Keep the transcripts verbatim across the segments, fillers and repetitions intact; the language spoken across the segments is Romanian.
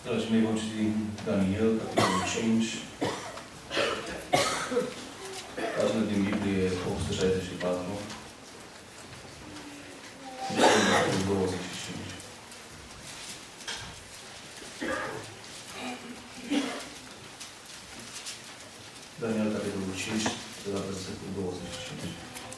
Dragii mei, vom citi Daniel, capitolul cinci. Pagină din Biblie, opt sute șaizeci și patru. Versetul douăzeci și cinci. Daniel, capitolul cinci, de la versetul douăzeci și cinci.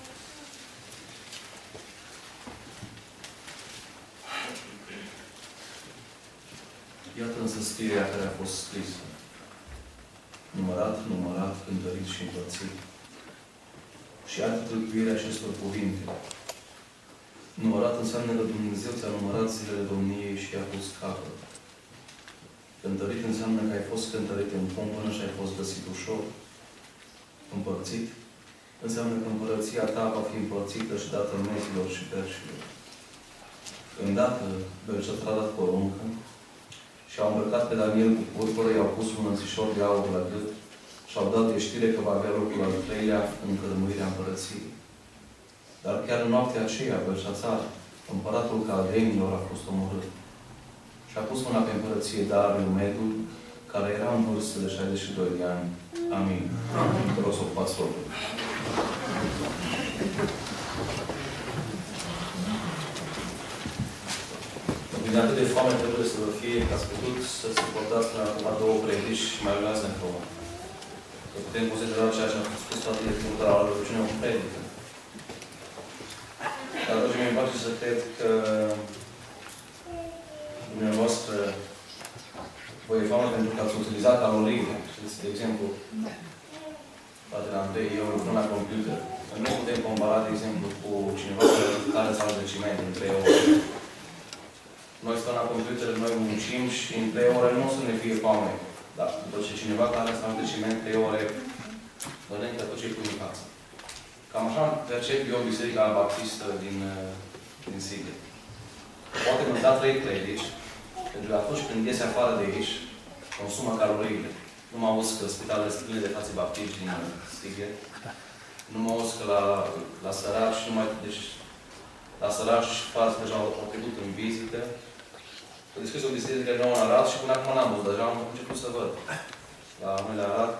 Iată însă scrierea care a fost scrisă. Numărat, numărat, cântărit și împărțit. Și iată tâlcuirea acestor cuvinte. Numărat înseamnă că Dumnezeu ți-a numărat zilele domniei și i-a pus capăt. Cântărit înseamnă că ai fost cântărit în cumpănă și ai fost găsit ușor. Împărțit înseamnă că împărăția ta va fi împărțită și dată mezilor și perșilor. Îndată, Belșațar a dat poruncă și au îmbrăcat pe Daniel cu purpură, i-au pus un înțișor de aur la gât și au dat de știre că va avea locul al treilea în cărmuirea împărăției. Dar chiar în noaptea aceea, Belșațar, împăratul caldenilor, a fost omorât. Și a pus mâna pe împărăție Dariu Medul, care era în vârstă de șaizeci și doi de ani. Amin. Amin. Vă rog să ocupați locul. Din atât de foame trebuie să vă fie, că ați putut să suportați până acum două predici și mai luați în foame. Că putem considera ceea ce a spus toată de timpul de la rugăciune o predică. Dar, dragii mei, îmi place să cred că dumneavoastră vă e foame pentru că ați utilizat caloriile. Știți, de exemplu, fratele Andrei, eu lucrând la computer. Nu putem compara, de exemplu, cu cineva care s-a de ciment în trei ore. Noi stăm la computer, noi muncim și în trei ore nu o să ne fie foame. Dar după ce cineva care s-a de ciment trei ore, mănâncă tot ce-i pui în față. Cam așa percep eu în Biserica Baptistă din, din Sighet. Poate mă da trei predici, pentru că atunci când iese afară de aici, consumă caloriile. Nu mă auzi că spitalele sunt pline de frații baptiști din Sighet. Nu mă auzi că la, la săraci, nu mai... Deci, la săraci, frații deja au, au trecut în vizită. Am deschis o biserică nouă în Arad și până acum n-am văzut. Deja am început să văd. La noi la Arad,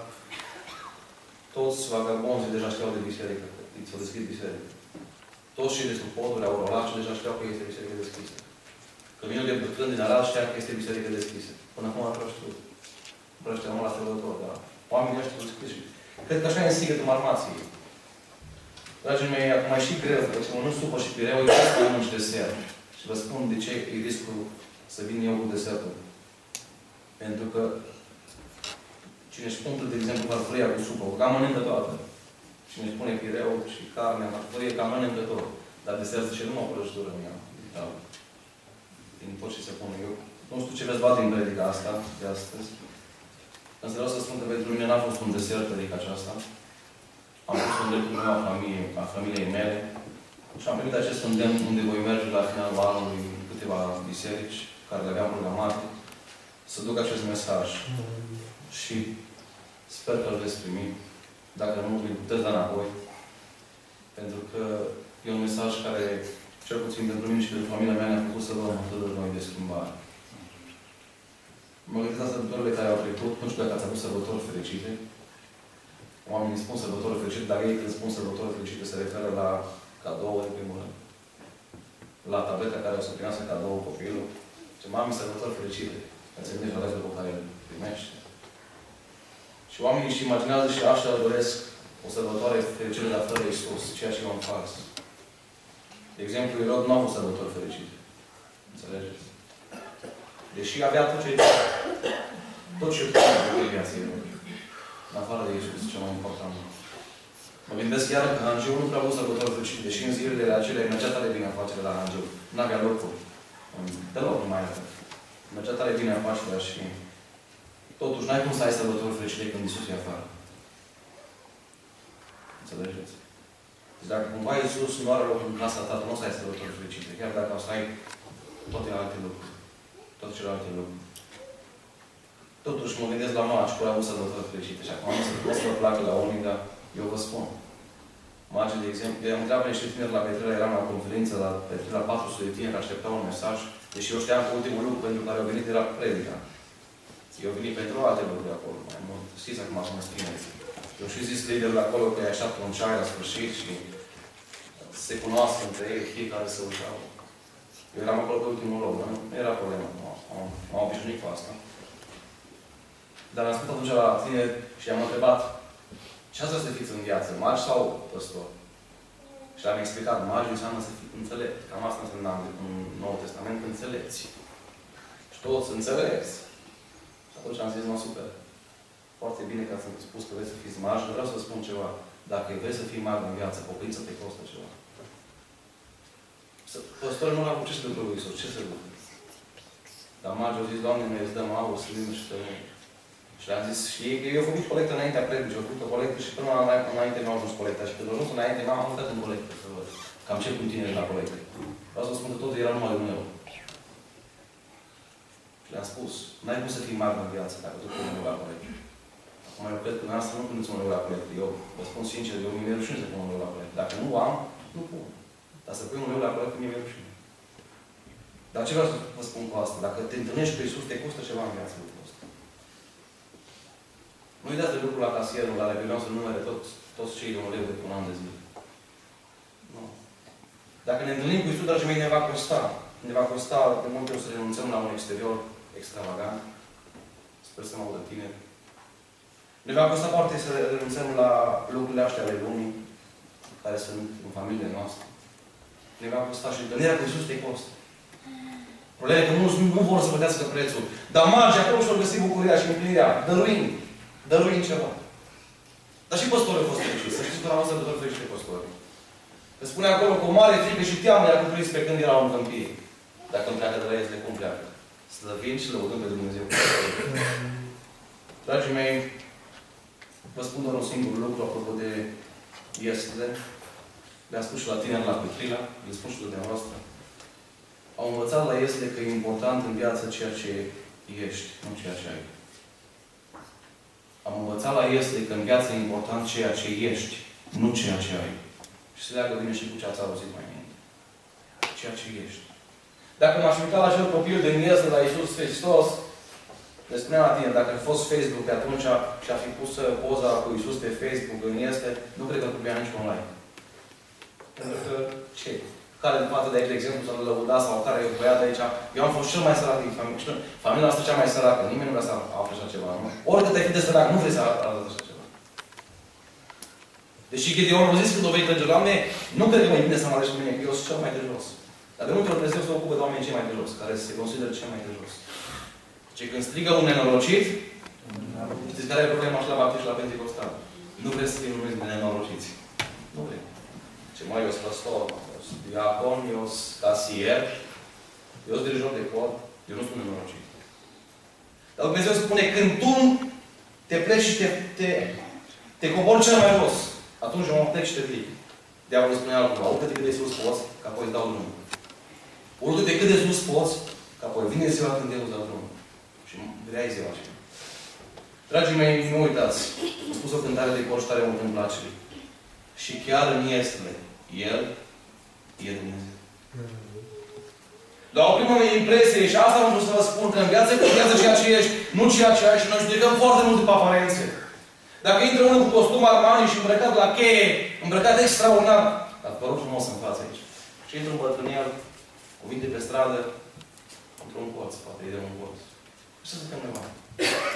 toți vagabonzii deja știau de biserică. S-au deschis biserică. Toți cei de sub poduri au rolat și deja știau că este biserică deschisă. Căminul de bătrân din Arad știa că este biserică deschisă. Până acum nu prea știu. Nu prea știam la sărbători, dar oamenii ăștia au deschis. Cred că așa e în Sighet în Marmației. Dragii mei, acum e și greu, că mă nu supă și pireu, e să mănânci desert. Și vă spun de ce e riscul să vin eu cu desertul. Pentru că cine își pune, de exemplu, farfuria cu supă, cam mănâncă toată. Cine își pune pireu și carne, farfurie, cam mănâncă tot. Dar desert zice, nu mă prăjitură în ea. Da. Din tot ce se pune eu. Nu știu ce veți lua din predica asta, de astăzi. Însă vreau să spun că pentru mine n-a fost un desert predica aceasta. Am fost în dreptul meu a familiei, a familiei mele și am primit acest îndemn unde voi merge la finalul anului în câteva biserici care le aveam programate să duc acest mesaj. Și sper că îl veți primi. Dacă nu, îl puteți da înapoi. Pentru că e un mesaj care, cel puțin pentru mine și pentru familia mea, ne-a făcut să luăm hotărâri noi de schimbare. Mă gândesc la sărbătorile care au trecut, nu știu dacă ați avut sărbători fericite. Oamenii spun sărbători fericite, dar ei când spun sărbători fericite se referă la cadou, în primul rând. La tableta care o să primească cadou copilul. Ce mami, sărbători fericite. Îți gândești la restul pe care îl primește. Și oamenii își imaginează și așa doresc o sărbătoare fericită, dar fără Iisus, ceea ce e un fals. De exemplu, Irod nu a fost sărbători fericite. Înțelegeți? Deși avea tot ce tot ce putea în viața Irod. În afară de Iisus, cel mai important. Mă gândesc chiar că Hangiu nu prea a avut sărbători fericite, deși în zilele acelea mergea tare bine afacerea la Hangiu. N-avea locuri. Deloc nu mai avea. Mergea tare bine afacerea și totuși n-ai cum să ai sărbători fericite când Iisus e afară. Înțelegeți? Deci dacă cumva Iisus nu are loc în casa ta, nu o să ai sărbători fericite. Chiar dacă o să ai toate alte lucruri. Toate celelalte lucruri. Totuși mă gândesc la Marci, care a avut sărbători fericite. Și acum nu să vă placă la unii, dar eu vă spun. Marci, de exemplu, eu întreabă niște tineri la Petrela, eram la conferință, la Petrela patru sute de tineri, așteptau un mesaj. Deși eu știam că ultimul lucru pentru care au venit era predica. Eu venit pentru alte lucruri acolo, mai mult. Știți acum cum mă spuneți. Eu și zis liderul acolo că e așa pe un ceai la sfârșit și se cunoască între ei, fiecare să uitau. Eu eram acolo pe ultimul loc, nu? Nu era problemă. M-am obișnuit cu asta. Dar am spus atunci la tine și am întrebat ce ați vrea să fiți în viață, magi sau păstor? Și le-am explicat, magi înseamnă să fii înțelept. Cam asta înseamnă în Noul Testament, înțelepți. Și toți înțelepți. Și atunci am zis, nu, super. Foarte bine că ați spus că vreți să fiți magi, dar vreau să spun ceva. Dacă vrei să fii mag în viață, pocăință te costă ceva. Păstorul nu l-a avut ce să ducă lui Iisus, ce să ducă? Dar magii au zis, Doamne, noi îți dăm aur, slimă și tămâie. Și le-am zis, și ei, eu au făcut colectă înaintea predicii, au făcut o colectă și până înainte mi-au ajuns colecta. Și când au ajuns înainte, m-am mutat în colectă, să văd. Cam ce cu tine la colectă. Vreau să spun că totul era numai de un euro. Și le-am spus, n-ai cum să fii mag în viață dacă tu pui un euro la colectă. Acum eu cred că dumneavoastră nu puneți un euro la colectă. Eu vă spun sincer, eu mi-e rușine să pun un euro la colectă. Dacă nu am, nu pun. Dar să pui un euro la colectă, mi-e rușine. Dar ce vreau să vă spun cu asta? Dacă te întâlnești cu Iisus, te costă ceva în viață lucrul ăsta. Nu uitați de lucrul la casierul, la revenim să numere toți, toți cei de un leu de un an de zi. Nu. Dacă ne întâlnim cu Iisus, dragii mei, ne va costa. Ne va costa de multe ori să renunțăm la un exterior extravagant. Sper să mă audă tine. Ne va costa foarte să renunțăm la lucrurile astea ale lumii, care sunt în familiile noastre. Ne va costa și întâlnirea cu Iisus te costă. Problema e că mulți nu, nu vor să plătească prețul. Dar marge acolo și-au găsit bucuria și împlinirea. Dăruind. Dăruind ceva. Dar și păstorul a fost fericit. Să știți că la o sărbători fericite păstorii. Că spune acolo cu o mare frică și teamă i-a cuprins pe când erau în câmpie. Dacă îmi pleacă de la ele, cum pleacă? Slăvind și lăudând pe Dumnezeu. Dragii mei, vă spun doar un singur lucru apropo de iesle. Le-am spus și la tine, la Petrila, le spun și la dumneavoastră. Au învățat la Iesle că e important în viață ceea ce ești, nu ceea ce ai. Am învățat la Iesle că în viață e important ceea ce ești, nu ceea ce ai. Și se leagă bine și cu ce ați auzit mai înainte. Ceea ce ești. Dacă m-aș uita la acel copil din Iesle, la Iisus Hristos, le spunea la tine, dacă a fost Facebook pe atunci și a fi pus poza cu Iisus pe Facebook în Iesle, nu cred că trebuia nici un like. Pentru că, ce? Care în față de aici, de exemplu, să-l lăuda sau care e băiat de aici. Eu am fost cel mai sărac din familie. Familia noastră cea mai săracă. Nimeni nu vrea să afle așa ceva, nu? Oricât ai fi de sărac, nu vrei să arăți așa ceva. Deși Gideon a zis când o vei trage, Doamne, nu cred că mai bine să mă alegi pe mine, că eu sunt cel mai de jos. Dar de multe ori Dumnezeu se ocupă de oamenii cei mai de jos, care se consideră cel mai de jos. Deci când strigă un nenorocit, știți care e problema și la baptist și la Pentecostal? Nu vreți să fii numiți de nenorociți. Nu vrei. Ce mai eu sunt păstor, eu sunt diacon, eu sunt casier, eu sunt dirijor de cor, eu nu sunt nenorocit. Dar Dumnezeu spune, când tu te pleci și te, te, te cobori cel mai jos, atunci mă plec și te ridic. Diavolul spune altceva, urcă-te cât de sus poți, că apoi îți dau drumul. Urcă-te cât de sus poți, că apoi vine ziua când eu îți dau drumul. Și vrea ziua aceea. Dragii mei, nu uitați, am spus o cântare de cor și tare mult îmi place. Și chiar în Iesle, El e Dumnezeu. Dar o primă impresie, și asta am vrut să vă spun, că în viață contează ceea ce ești, nu ceea ce ai, și noi judecăm foarte mult după aparențe. Dacă intră unul cu costum Armani și îmbrăcat la cheie, îmbrăcat extraordinar, dar vă rog frumos în față aici. Și intră un bătrânel, cuvinte pe stradă, într-un colț, poate e de un colț. Și să zicem noi mari.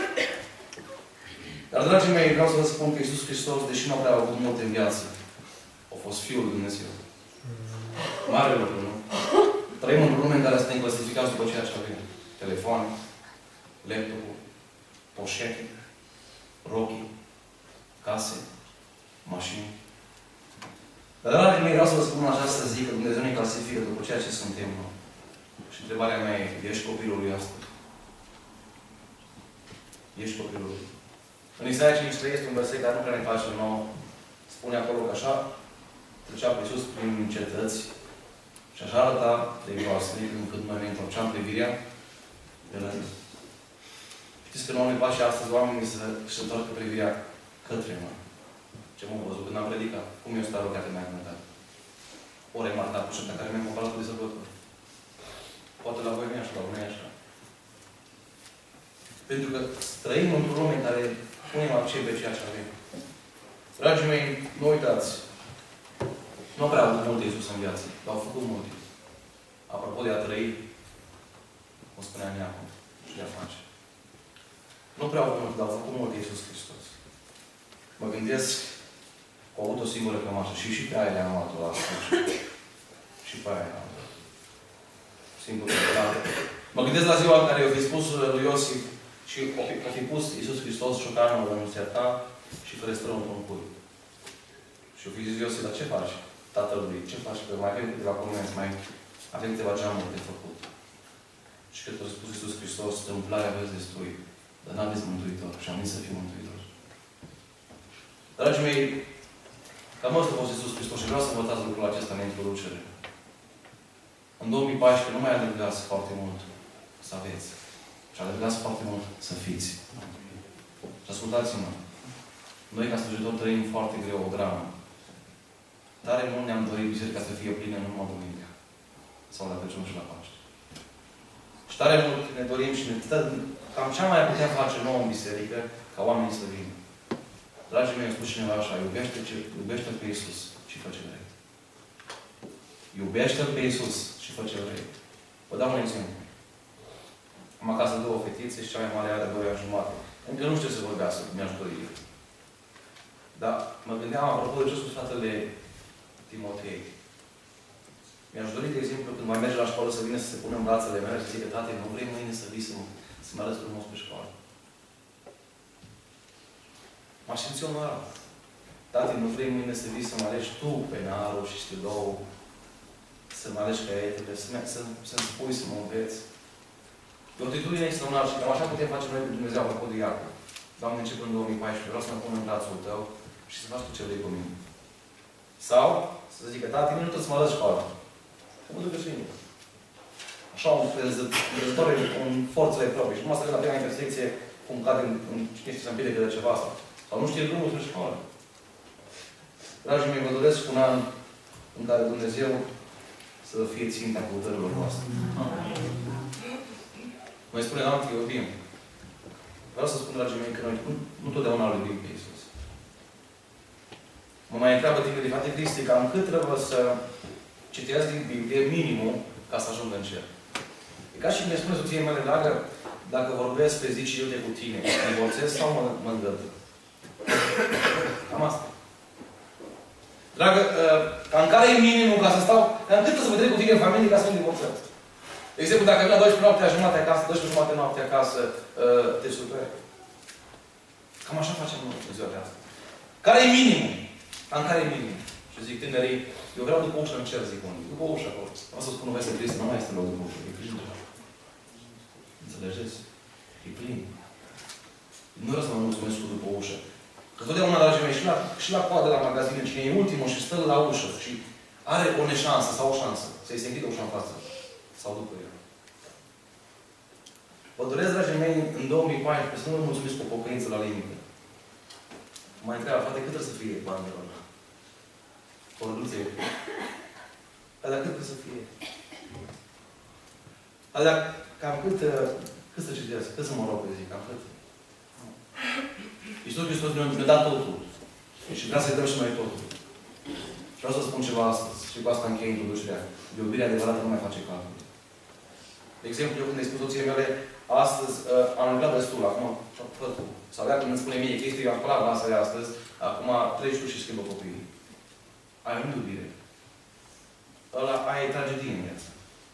Dar, dragii mei, vreau să vă spun că Iisus Hristos, deși nu prea a avut mult în viață, a fost Fiul lui Dumnezeu. Mare lucru, nu? Trăim într-o lume în care suntem clasificați după ceea ce avem. Telefoane, laptopul, poșete, rochii, case, mașini. Dar, dragii mei, vreau să vă spun această zi că Dumnezeu ne clasifică după ceea ce suntem. Nu? Și întrebarea mea e, ești copilul lui astăzi? Ești copilul lui? În Isaia cinci trei este un verset care nu prea ne face nouă. Spune acolo că așa trecea pe Iisus prin cetăți și așa arăta de groasnic încât noi ne întorceam privirea de la El. Știți că nu ne place astăzi oamenii să-și întoarcă privirea către noi. Ce m-am văzut când am predicat? Cum eu stau rugată mi-a cântat? O remarcat cu șaptea care mi-a comparat cu de sărbători. Poate la voi nu e așa, la voi nu e așa. Pentru că trăim într-un lume în care punem accent pe ceea ce avem. Dragii mei, nu uitați. Nu prea au avut multe Iisus în viață, dar au făcut multe. Apropo de a trăi, cum spunea Neacul, și de a face. Nu prea au avut multe, dar au făcut multe Iisus Hristos. Mă gândesc că au avut o singură cămașă și și pe aia le-am luat-o la atunci. Și pe aia le-am luat. Singură cămașă. Mă gândesc la ziua în care i-a fi spus lui Iosif și a fi pus Iisus Hristos șocanul în serta și ferestrăul într-un cui. Și a fi zis Iosif, dar ce faci? Tatălui, ce faci? Că mai avem câteva comenzi, mai avem câteva geamuri de făcut. Și cred că a spus Iisus Hristos, întâmplarea aveți destui, dar n-aveți mântuitor și am venit să fiu mântuitor. Dragii mei, cam ăsta a fost Iisus Hristos și vreau să învățați lucrul acesta în introducere. În două mii paisprezece nu mai adăugați foarte mult să aveți, ci adăugați foarte mult să fiți. Și ascultați-mă, noi ca slujitori trăim foarte greu o dramă. Tare mult ne-am dorit biserica să fie plină nu numai duminică. Sau la Crăciun și la Paște. Și tare mult ne dorim și ne... Cam ce am mai putea face nouă în biserică ca oamenii să vină. Dragii mei, a spus cineva așa, iubește iubește pe Iisus și fă ce vrei. Iubește-L pe Iisus și fă ce vrei. Vă dau un exemplu. Am acasă două fetițe și cea mai mare are doi ani jumate. Încă nu știu să vorbească, mi-aș dori. Dar mă gândeam, apropo de ce spus fratele Timotei. Mi-aș dori, de exemplu, când mai merge la școală să vină să se pună în brațele mele și să zică, tate, nu vrei mâine să vii să, să mă arăți frumos pe școală. M-aș simți onorat. Tate, nu vrei mâine să vii să mă alegi tu penarul și știu două, să mă alegi caietele, să, să, să-mi spui, să mă înveți. E o atitudine extraordinară și cam așa putem face noi cu Dumnezeu, apropo de Iacov. Doamne, încep în două mii paisprezece, vreau să mă pun în brațul Tău și să faci tu ce vrei cu mine. Sau, să zică, tati, nu trebuie să mă arăți școală. Să mă ducă și mine. Așa, un răzător în forțele proprii. Și nu mă să la prima intersecție, cum cade în, în cine știe, să împiedică de ceva sau. Sau nu știe drumul spre școală. Dragii mei, vă doresc un an în care Dumnezeu să fie ținta căutărilor noastre. Noi spunem, am că iubim. Vreau să spun, dragii mei, că noi nu, nu totdeauna îl iubim pe Iisus. Mă mai întreabă din de frate Cristi, cam cât trebuie să citesc din Biblie, minimum, ca să ajung în cer. E ca și mi-e spune soției mele, dragă, dacă vorbesc pe zi și eu de cu tine, mă divorțez sau mă, mă îndrăptă? Cam asta. Dragă, cam care e minimul ca să stau, cam cât să vă trec cu tine în familie ca să nu divorțez? De exemplu, dacă vin la doisprezece noaptea jumate acasă, doisprezece jumate noaptea acasă, te superi. Cam așa facem noi în ziua de astăzi. Care e minimul? Cam care e minimul? Și zic tinerii, eu vreau după ușă în cer, zic unii. După ușă acolo. O să spun, vezi, Cristi, nu mai este loc după ușă. E plin deja. Înțelegeți? E plin. Nu vreau să mă mulțumesc cu după ușă. Că totdeauna, dragii mei, și la, și la coadă la magazine, cine e ultimul și stă la ușă și are o neșansă sau o șansă să-i se închidă ușa în față. Sau după el. Vă doresc, dragii mei, în două mii paisprezece să nu vă mulțumiți cu o pocăință la limită. Mă întreabă, frate, cât trebuie să fie banul ăla? Conduție. Dar cât trebuie să fie? Dar cam cât, cât să citesc? Cât să mă rog pe zi? Cam cât? Iisus Hristos ne-a dat totul. Și vrea să-i dăm și noi totul. Și vreau să spun ceva astăzi. Și cu asta încheie introducerea. Iubirea adevărată nu mai face calcul. De exemplu, eu când îi spun soției mele, astăzi uh, am lucrat destul, acum fă tu. Sau ea când îmi spune mie, Cristi, eu am spălat lasă astăzi, acum treci tu și schimbă copiii. Aia nu iubire. Ăla, aia e tragedie în viață.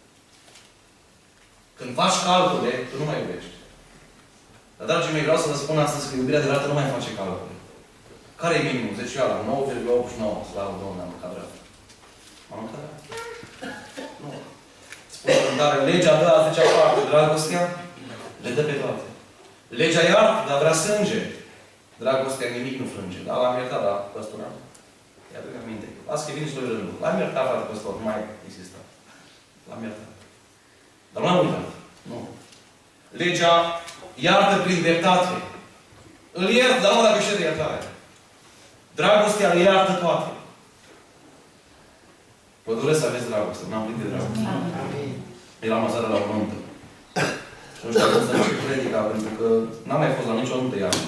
Când faci calcule, tu nu mai iubești. Dar, dragii mei, vreau să vă spun astăzi că iubirea adevărată nu mai face calcule. Care e minimul? Zecioala, nouă virgulă optzeci și nouă. Slavă Domnului, am mâncat dreapta. M-am mâncat dreapta? Nu. Spune cântare, legea dă a zecea parte, dragostea le dă pe toate. Legea iartă, dar vrea sânge. Dragostea nimic nu frânge. Dar l-am iertat, da, păstora? Ia-ți aminte. Las că vin și doi rândul. L-am iertat, frate păstor, nu mai există. L-am iertat. Dar nu am uitat. Nu. Legea iartă prin dreptate. Îl iert, dar nu dacă știe de iertare. Dragostea îl iartă toate. Vă doresc să aveți dragoste. N-am plin de dragoste. Eram aseară la o nuntă. Și nu știu dacă să încep predica, pentru că n-am mai fost la nicio nuntă iarnă.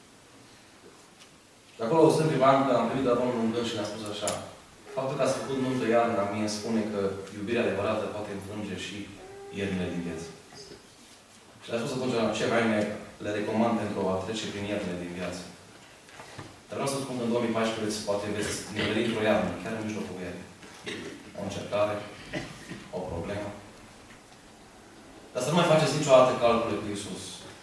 De acolo o sunt privan că am primit de la Domnul un gând și ne-a spus așa. Faptul că ați făcut nuntă iarnă, mie spune că iubirea adevărată poate înfrânge și iernile din viață. Și le-a spus atunci ce haine le recomand pentru a trece prin iernile din viață. Dar vreau să spun că în două mii paisprezece poate veți niveli într-o iarnă, chiar în mijlocul iernii. O încercare, o problemă. Dar să nu mai faceți niciodată calcule cu Iisus.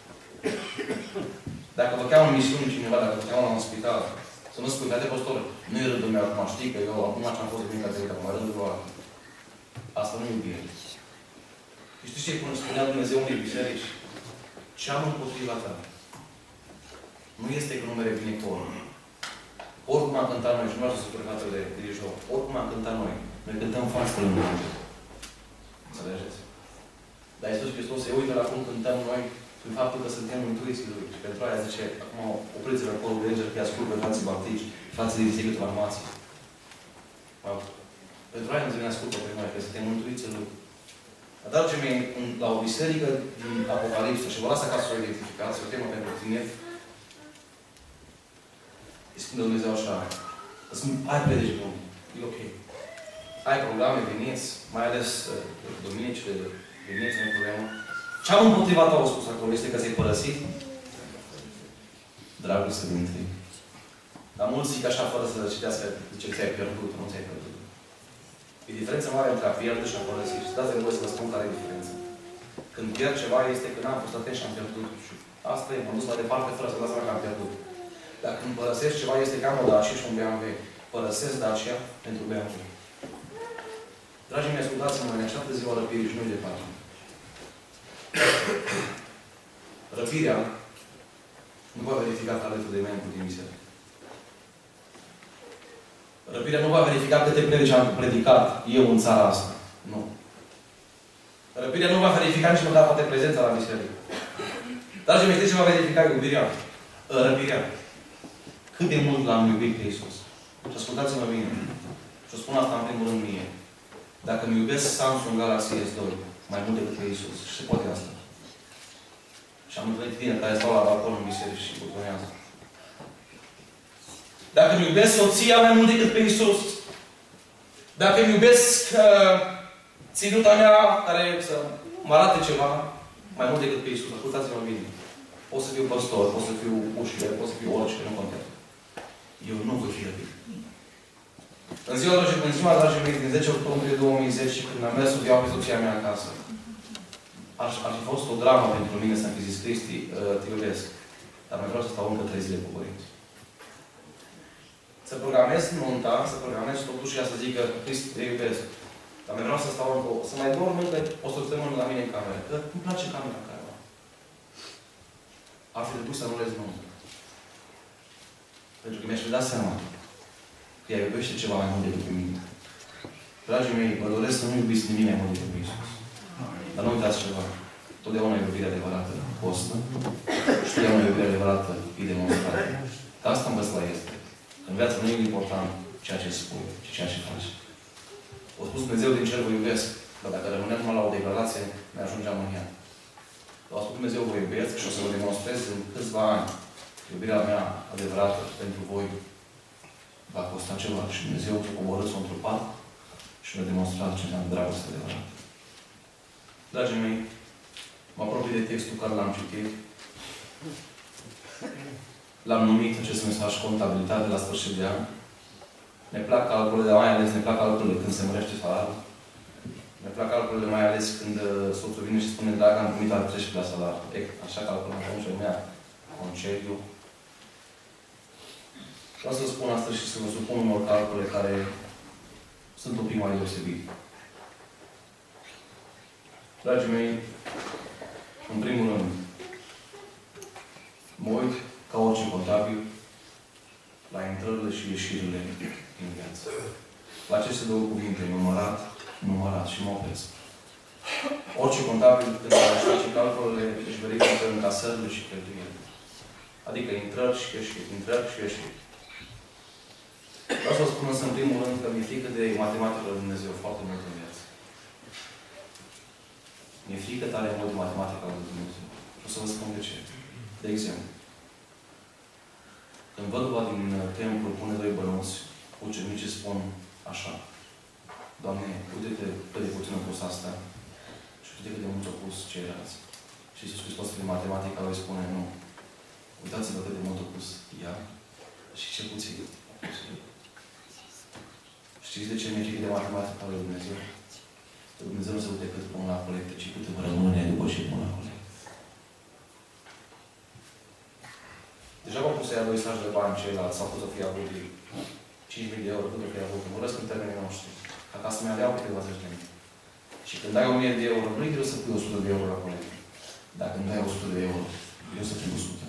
Dacă vă cheamă în misiune cineva, dacă vă cheamă la un spital, să nu spui, frate păstor, nu e rândul meu acum, știi că eu acum ce am fost de bine ca de acum, rândul lor. Asta nu e iubire. Și știți ce spunea Dumnezeu unei biserici? Ce am împotriva ta? Nu este că nu merge bine corul. Oricum am cântat noi, și nu vreau să spun fratele de dirijor, oricum am cântat noi, noi cântăm foarte lângă Dumnezeu. Înțelegeți? Dar Iisus Hristos se uită la cum cântăm noi prin faptul că suntem mântuiți Lui. Și pentru aia zice, acum opriți-vă acolo de îngeri, că ascult pe frații baptici, frații de discipli armații. Pentru aia nu se vine ascultă pe noi, că suntem mântuiți în Lui. Dar dragii mei, la o biserică din Apocalipsă, și vă las acasă să o identificați, o temă pentru tine, îi spune Dumnezeu așa, ai predici bune, e ok. Ai programe, veniți, mai ales uh, duminicile, veniți, nu e problemă. Ce am împotriva ta, au spus acolo, este că ți-ai părăsit dragoste din tâi. Dar mulți zic așa, fără să citească, zice că ți-ai pierdut, nu ți-ai pierdut. E diferență mare între a pierde și a părăsi. Și dați-mi voie să vă spun care e diferența. Când pierd ceva, este că n-am fost atent și am pierdut. Și asta e, m-am dus mai departe fără să-mi dau seama că am pierdut. Dar când părăsesc ceva, este că am o Dacia și un B M W. Părăsesc Dacia pentru B M W. Dragii mei, ascultați-mă, în această ziua răpirii și nu-i departe. Răpirea nu va verifica talentul de membru din biserică. Răpirea nu va verifica câte predici am predicat eu în țara asta. Nu. Răpirea nu va verifica nici măcar poate prezența la biserică. Dragii mei, știți ce va verifica iubirea? Răpirea. Cât de mult l-am iubit pe Iisus. Și ascultați-mă bine. Și o spun asta în primul rând mie. Dacă îmi iubesc Samsung Galaxy S doi mai mult decât pe Iisus, și se poate asta. Și am întâlnit tine care stau la balcon în biserică și butonează. Dacă îmi iubesc soția mai mult decât pe Iisus, dacă îmi iubesc uh, ținuta mea care să mă arate ceva mai mult decât pe Iisus, ascultați-mă bine. Pot să fiu păstor, pot să fiu ușier, pot să fiu orice, nu contează. Eu nu voi fi răpit. În ziua, în ziua, dragii mei, din zece octombrie două mii zece, când am mers să iau pe soția mea acasă, ar, ar fi fost o dramă pentru mine să-mi fi zis, Cristi, uh, te iubesc, dar mai vreau să stau încă trei zile cu părinți. Să programez nunta, să programez totuși ea să zică, Cristi, te iubesc, dar mai vreau să stau încă, să mai dorm încă o săptămână la mine în cameră, că îmi place camera în care am. Ar fi trebuit să anulez nunta. Pentru că mi-aș fi dat seama că ea iubește ceva mai mult decât pe mine. Dragii mei, vă doresc să nu iubiți nimic mai mult decât pe Iisus. Dar nu uitați ceva. Totdeauna iubirea adevărată costă și totdeauna iubirea adevărată e demonstrată. Dar asta învăț la este. În viață nu e important ceea ce spui, ci ceea ce faci. O spus Dumnezeu din cer vă iubesc, dar dacă rămânem numai la o declarație, ne ajungeam în ea. O spus Dumnezeu vă iubesc și o să vă demonstrez în câțiva ani iubirea mea adevărată pentru voi va costa ceva. Și Dumnezeu a coborât s-o întrupat și mi-a demonstrat ce înseamnă dragoste adevărată. Dragii mei, mă apropii de textul care l-am citit. L-am numit acest mesaj contabilitate la sfârșit de an. Ne plac calculele, dar mai ales ne plac calculele când se mărește salariul. Ne plac calculele mai ales când soțul vine și spune, dacă am primit al treisprezecelea salar. E, așa calculăm atunci lumea concediu. Vreau să spun asta și să vă supun unor calcule care sunt un pic mai deosebite. Dragii mei, în primul rând, mă uit ca orice contabil la intrările și ieșirile din viață. La aceste două cuvinte, numărat, numărat și mă opresc. Orice contabil, când își face calculele, își verifică încasările și cheltuielile. Adică intrări și ieșiri, intrări și ieșiri. Vreau să vă spun însă în primul rând că mi-e frică de matematică lui Dumnezeu foarte mult în viață. Mi-e frică tare mult de matematica lui Dumnezeu. Și o să vă spun de ce. De exemplu, când văduva din templu pune doi bănuți, ucenicii spun așa: Doamne, uite-te cât de puțin a pus asta și uite cât de mult a pus ceilalți. Și Iisus Hristos prin matematica lui spune: nu. Uitați-vă cât de mult a pus ea și ce puțin. Știți de ce mi-e frică de matematica lui Dumnezeu? Că Dumnezeu nu se uite cât pun la colectă, ci cât îmi rămâne după ce pun la colectă. Deja v-am pus să ia doi saci de bani ceilalți, s-au pus să fie avut cinci mii de euro, cât o fie avut, mărăsc în termenii noștri. Ca să mi aveau câteva zeci de mii. Și când ai o mie de euro, nu e greu să pui o sută de euro la colectă. Dacă când ai o sută de euro, e greu să pui o sută.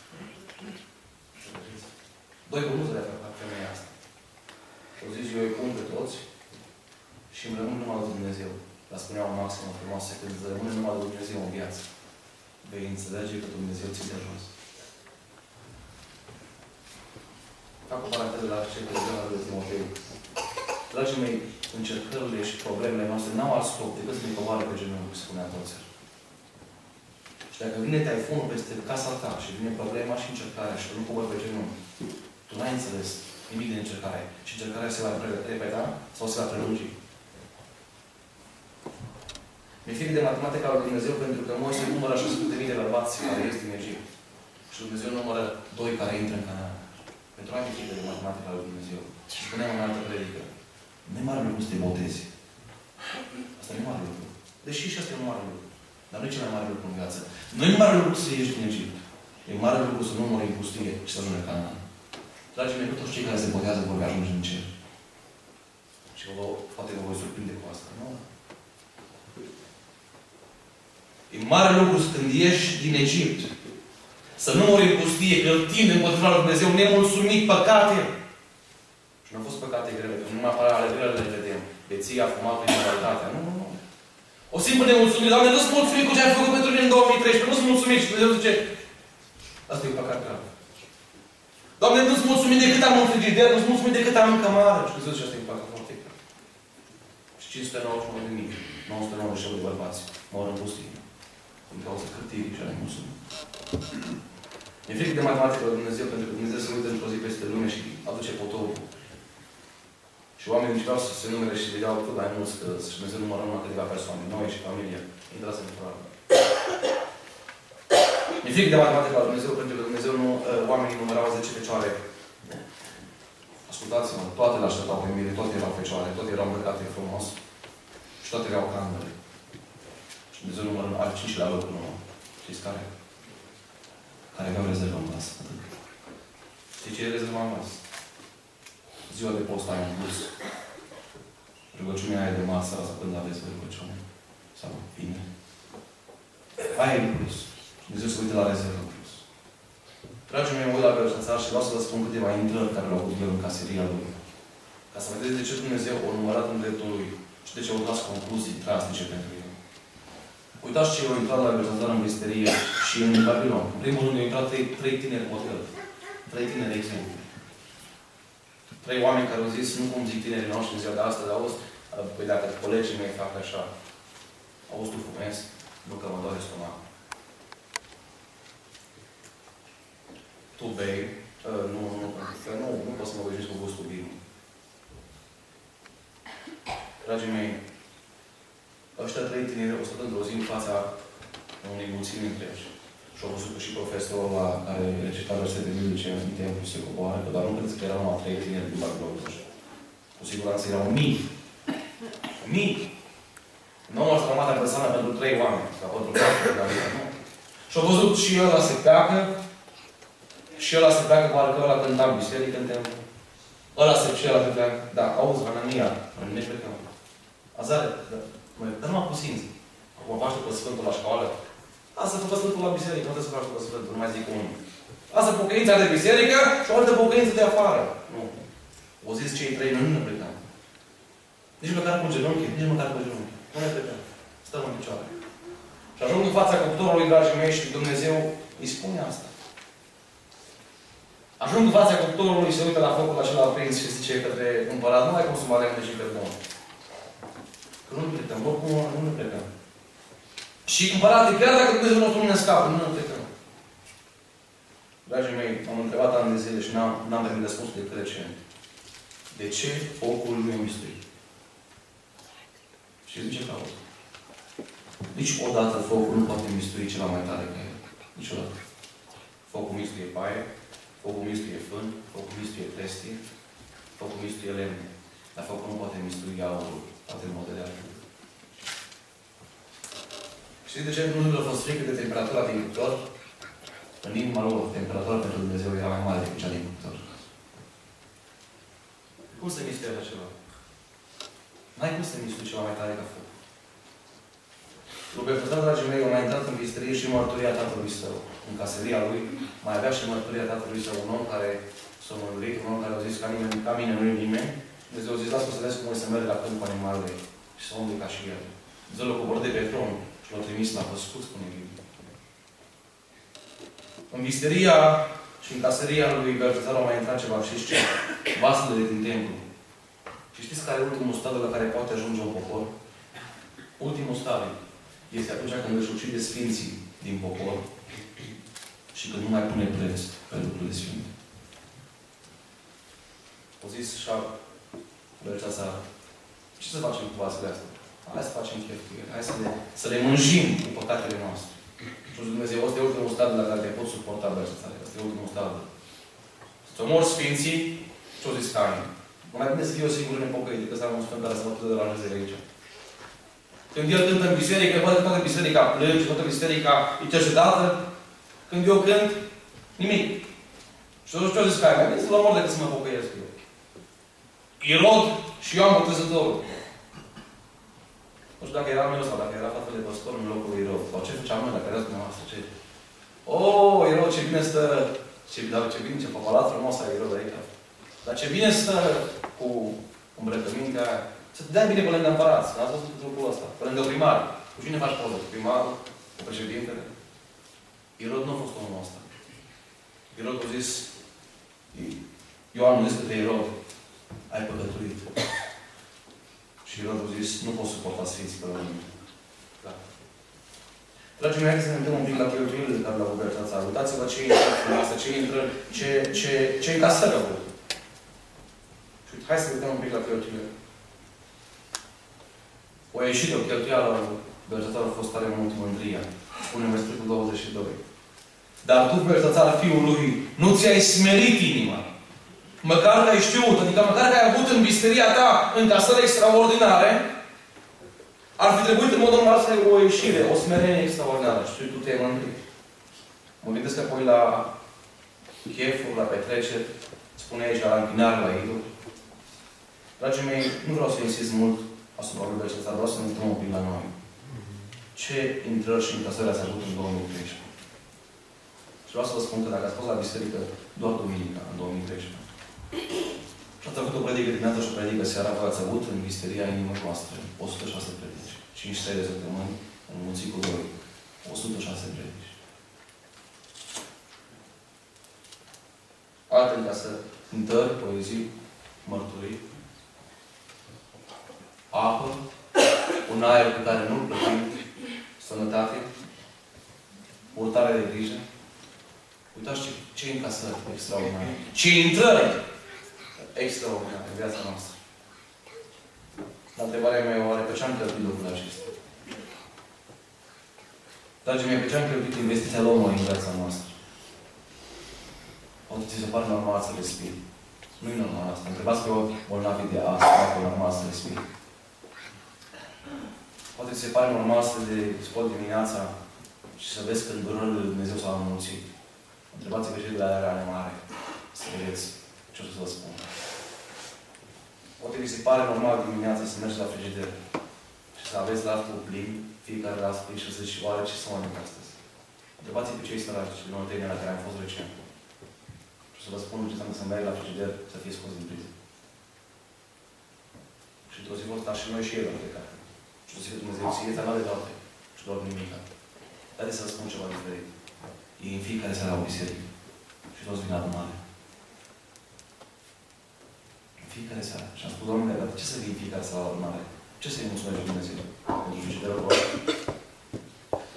Doi bănuți de la femeia asta. Și au zis, eu îi pun pe toți și îmi rămân numai de Dumnezeu. Dar spunea o maximă frumoasă, când îți rămâne numai de Dumnezeu în viață, vei înțelege că Dumnezeu ți de jos. Fac o paranteză la ce că ziua lui Timotei. Dragii mei, încercările și problemele noastre n-au alt scop decât să ne coboare pe genunchi, spunea toți. Și dacă vine taifunul peste casa ta și vine problema și încercarea și nu cobori pe genunchi, tu n-ai înțeles nimic din încercare. Și încercarea se va repeta sau se va prelungi. Mi-e frică de matematica lui Dumnezeu pentru că Moise numără șase sute de mii de bărbați care ies din Egipt. Și Dumnezeu numără doi care intră în Canaan. Pentru a mi-e frică de matematica lui Dumnezeu. Și spuneam în altă predică: nu e mare lucru să te botezi. Asta nu e mare lucru. Deși și asta e un mare lucru. Dar nu e cel mai mare lucru în viață. Nu e mare lucru să ieși din Egipt. E mare lucru să nu mori în pustie și să ajungi în Canaan. Dragii mei, nu toți cei care se botează vor ajunge în cer. Și vă, poate vă voi surprinde cu asta, nu? E mare lucru când ieși din Egipt. Să nu mori în pustie, că îl tinde împotriva lui Dumnezeu, nemulțumit, păcate. Și nu au fost păcate grele, că nu numai ale grele le vedem. Beția, fumatul, imoralitatea. Nu, nu, nu. O simplă nemulțumire. Doamne, nu-ți mulțumit cu ce ai făcut pentru mine în două mii treisprezece. Nu-ți mulțumit. Și Dumnezeu zice: asta e păcat grav. Doamne, nu-ți mulțumit de cât am în frigider, nu-ți mulțumit de cât am în cămară. Și Dumnezeu zice: asta e păcat foarte grav. Și cinci sute nouăzeci și unu de mii, nouă sute nouăzeci și opt de bărbați mor în pustie. Din cauza cârtirii și ale mulțumit. E frică de matematică la Dumnezeu, pentru că Dumnezeu se uită într-o zi peste lume și aduce potopul. Și oamenii încercau să se numere și vedeau tot mai mulți, că și Dumnezeu numără numai câteva persoane, noi și familia. Intrați în fără. E frică de matematică la Dumnezeu, pentru că Dumnezeu nu, oamenii numărau zece fecioare. Ascultați-mă, toate le așteptau pe mire, toate erau fecioare, toate erau îmbrăcate frumos. Și toate erau candele. Și Dumnezeu numără al cincilea locul numai. Știți care? Care aveau rezervă în masă. Știi ce e rezervă în masă? Ziua de post ai în plus. Rugăciunea aia de masă, asta când aveți rugăciune. Sau bine. Aia e în plus. Dumnezeu se uită la rezervă în plus. Dragii mei, mă uit la Belshazzar și vreau să vă spun câteva intrări care le-au avut el în caseria lui. Ca să vedeți de ce Dumnezeu a numărat în dreptul lui și de ce au tras concluzii drastice pentru el. Uitați ce au intrat la Belshazzar în misterie și în Babilon. În primul rând au intrat trei, trei tineri motel. Trei tineri exemplu. Trei oameni care au zis: nu cum zic tinerii noștri în ziua de astăzi, auzi, păi dacă colegii mei fac așa, auzi tu fumezi, nu că mă doare stomacul. Tu bei, uh, nu, nu, că nu, nu pot să mă obișnuiesc cu gustul vinului. Dragii mei, ăștia trei tineri au stat într-o zi în fața unei mulțimi întregi. Și au văzut că și profesorul ăla care recita versete biblice în templu se coboară, că doar nu credeți că erau numai trei tineri din Babilon. Cu siguranță erau mii. Mii. Nu au transformat persoană pentru trei oameni, ca pentru patru de la vida, nu? Și au văzut și ăla se pleacă, și ăla se pleacă, parcă ăla cânta în biserică în templu. Ăla se și ăla se pleacă. Da, auzi, Anania, noi ne plecăm. Azare, da. Dar numai puțin. Acum faci după Sfântul la școală. Asta făcă Sfântul la biserică, nu trebuie să faci după Sfântul, nu mai zic unul. Asta pocăința de biserică și o altă pocăință de afară. Nu. O zis cei trei, noi nu ne plecăm. Nici măcar cu genunchi, nici măcar cu genunchi. Nu ne plecăm. Stăm în picioare. Și ajung în fața cuptorului, dragii mei, și Dumnezeu îi spune asta. Ajung în fața cuptorului, se uită la focul acela aprins și zice către împărat: nu mai consuma lemne și cărbun. Că nu ne plecăm, oricum nu ne plecăm. Și împărate, chiar dacă Dumnezeu nostru nu ne scapă, nu ne plecăm. Dragii mei, am întrebat ani de zile și n-am primit răspuns decât recent. De ce focul nu e mistuit? Și zice cauză. Niciodată focul nu poate mistui ceva mai tare ca el. Niciodată. Focul mistuie paie, focul mistuie fân, focul mistuie trestie, focul mistuie lemne. Dar focul nu poate mistui aurul, toate modele altele. Știți de ce nu a fost frică de temperatura din cuptor? În inima lor, temperatura pentru Dumnezeu era mai mare decât cea din cuptor. Cum să mistuie așa ceva? N-ai cum să mistui ceva mai tare ca foc. Rugăciunea, dragii mei, a mai intrat în visterie și mărturia tatălui său. În caseria lui mai avea și mărturia tatălui său. Un om care s-a mândrit, un om care a zis ca, nimeni, ca mine nu e nimeni. Dumnezeu a zis, lasă să vezi cum e să merg la câmp cu animalele și să umble ca și el. Dumnezeu l-a coborât de pe tron și l-a trimis la păscut, spune Biblia. În visteria și în caseria lui Belșațar au mai intrat ceva. Știți ce? Vasele din templu. Și știți care e ultimul stadiu la care poate ajunge un popor? Ultimul stadiu este atunci când își ucide sfinții din popor și când nu mai pune preț pe lucrurile sfinte. O zis și-a Belșațar, ce să facem cu vasele astea? Hai să facem chef cu ele. Hai să le, să le mânjim cu păcatele noastre. Și Dumnezeu, ăsta e ultimul stadiu la care te pot suporta, Belșațar. Ăsta e ultimul stadiu. Să-ți omori sfinții, ce-o zis Cain? Nu mai bine să fie o singură nepocăită, că ăsta e un sfânt care să mă de la Dumnezeu aici. Când el cântă în biserică, văd că toată biserica plânge, toată biserica e cercetată. Când eu cânt, nimic. Și atunci ce-o zis Cain? Mai bine să-l omor decât să mă pocăiesc eu. Irod și Ioan Botezătorul. Nu știu dacă era meu sau dacă era fratele păstor în locul lui Irod. Sau ce făceam noi dacă erați dumneavoastră? Ce? O, Irod, ce bine stă! Ce, dar ce bine, ce papalat frumos ai Irod aici. Dar ce bine stă cu îmbrăcămintea aia. Să te dea bine pe lângă împărați. N-ați văzut lucrul ăsta. Pe lângă primar. Cu cine faci poză? Cu primarul? Cu președintele? Irod nu a fost omul ăsta. Irod a zis, Ioan a zis că te Irod, ai păcătuit. Și Irod a zis, nu pot suporta sfinții pe la mine. Da. Dragii mei, să ne întâlnim un pic la cheltuielile de care l-au Belșațar. Uitați-vă ce intră în asta, ce intră, ce, ce, ce încasări au avut. Și hai să vedem un pic la cheltuielile. O ieșit o cheltuială a Belșațar a fost tare mult mândria. Spune în versetul douăzeci și doi. Dar tu, Belșațar, fiul lui, nu ți-ai smerit inima. Măcar că ai știut, adică măcar că ai avut în bisteria ta încasări extraordinare, ar fi trebuit în mod normal să ai o ieșire, o smerenie extraordinară. Și tu te-ai mândrit. Mă gândesc apoi la chefuri, la petreceri, spune aici la închinare, la idol. Dragii mei, nu vreau să insist mult asupra lui Belșațar, vreau să ne uităm un pic la noi. Ce intrări și încasări ați avut în două mii treisprezece? Și vreau să vă spun că dacă ați fost la biserică doar duminica, în două mii treisprezece, și ați avut o predică dimineața și o predică seara, vă ați avut în bisteria inimii noastre o sută șase predici. cinci sute de săptămâni, înmulțit cu doi. o sută șase predici. Alte încasări, cântări, poezii, mărturii, apă, un aer pe care nu-l plătim, sănătate, purtare de grijă. Uitați ce, ce încasări extraordinare. Ce intrări extraordinare în viața noastră. La întrebarea mea, oare pe ce am cheltuit lucrurile acestea? Dragii mei, pe ce am cheltuit investiția omului în viața noastră? Poate ți se pare normal să respiri. Nu e normal asta. Întrebați pe o bolnavi de asta, dacă e normal să respiri. Poate ți se pare normal să te scoli dimineața și să vezi când dururile lui Dumnezeu s-au înmulțit. Întrebați-vă și de la aia mare. Să vedeți ce o să vă spun. Poate vi se pare normal dimineața să mergi la frigider și să aveți laptul plin, fiecare las plin și să zici, oare ce să mănânc astăzi? Întrebați-vă pe cei săraci din Oltenia la care am fost recent. Și o să vă spun ce înseamnă să mergi la frigider să fie scos din priză. Și într-o zi vor sta și noi și el la plecare. Și o să zică Dumnezeu, ție ți-a luat de toate și doar nimica. Dați să vă spun ceva diferit. Ei în fiecare seara au biserică. Și toți vin la adunare. În fiecare seara. Și am spus, Doamne, dar ce să vin în fiecare seara la adunare? Ce să-i mulțumesc lui Dumnezeu? Pentru frigiderul ăsta.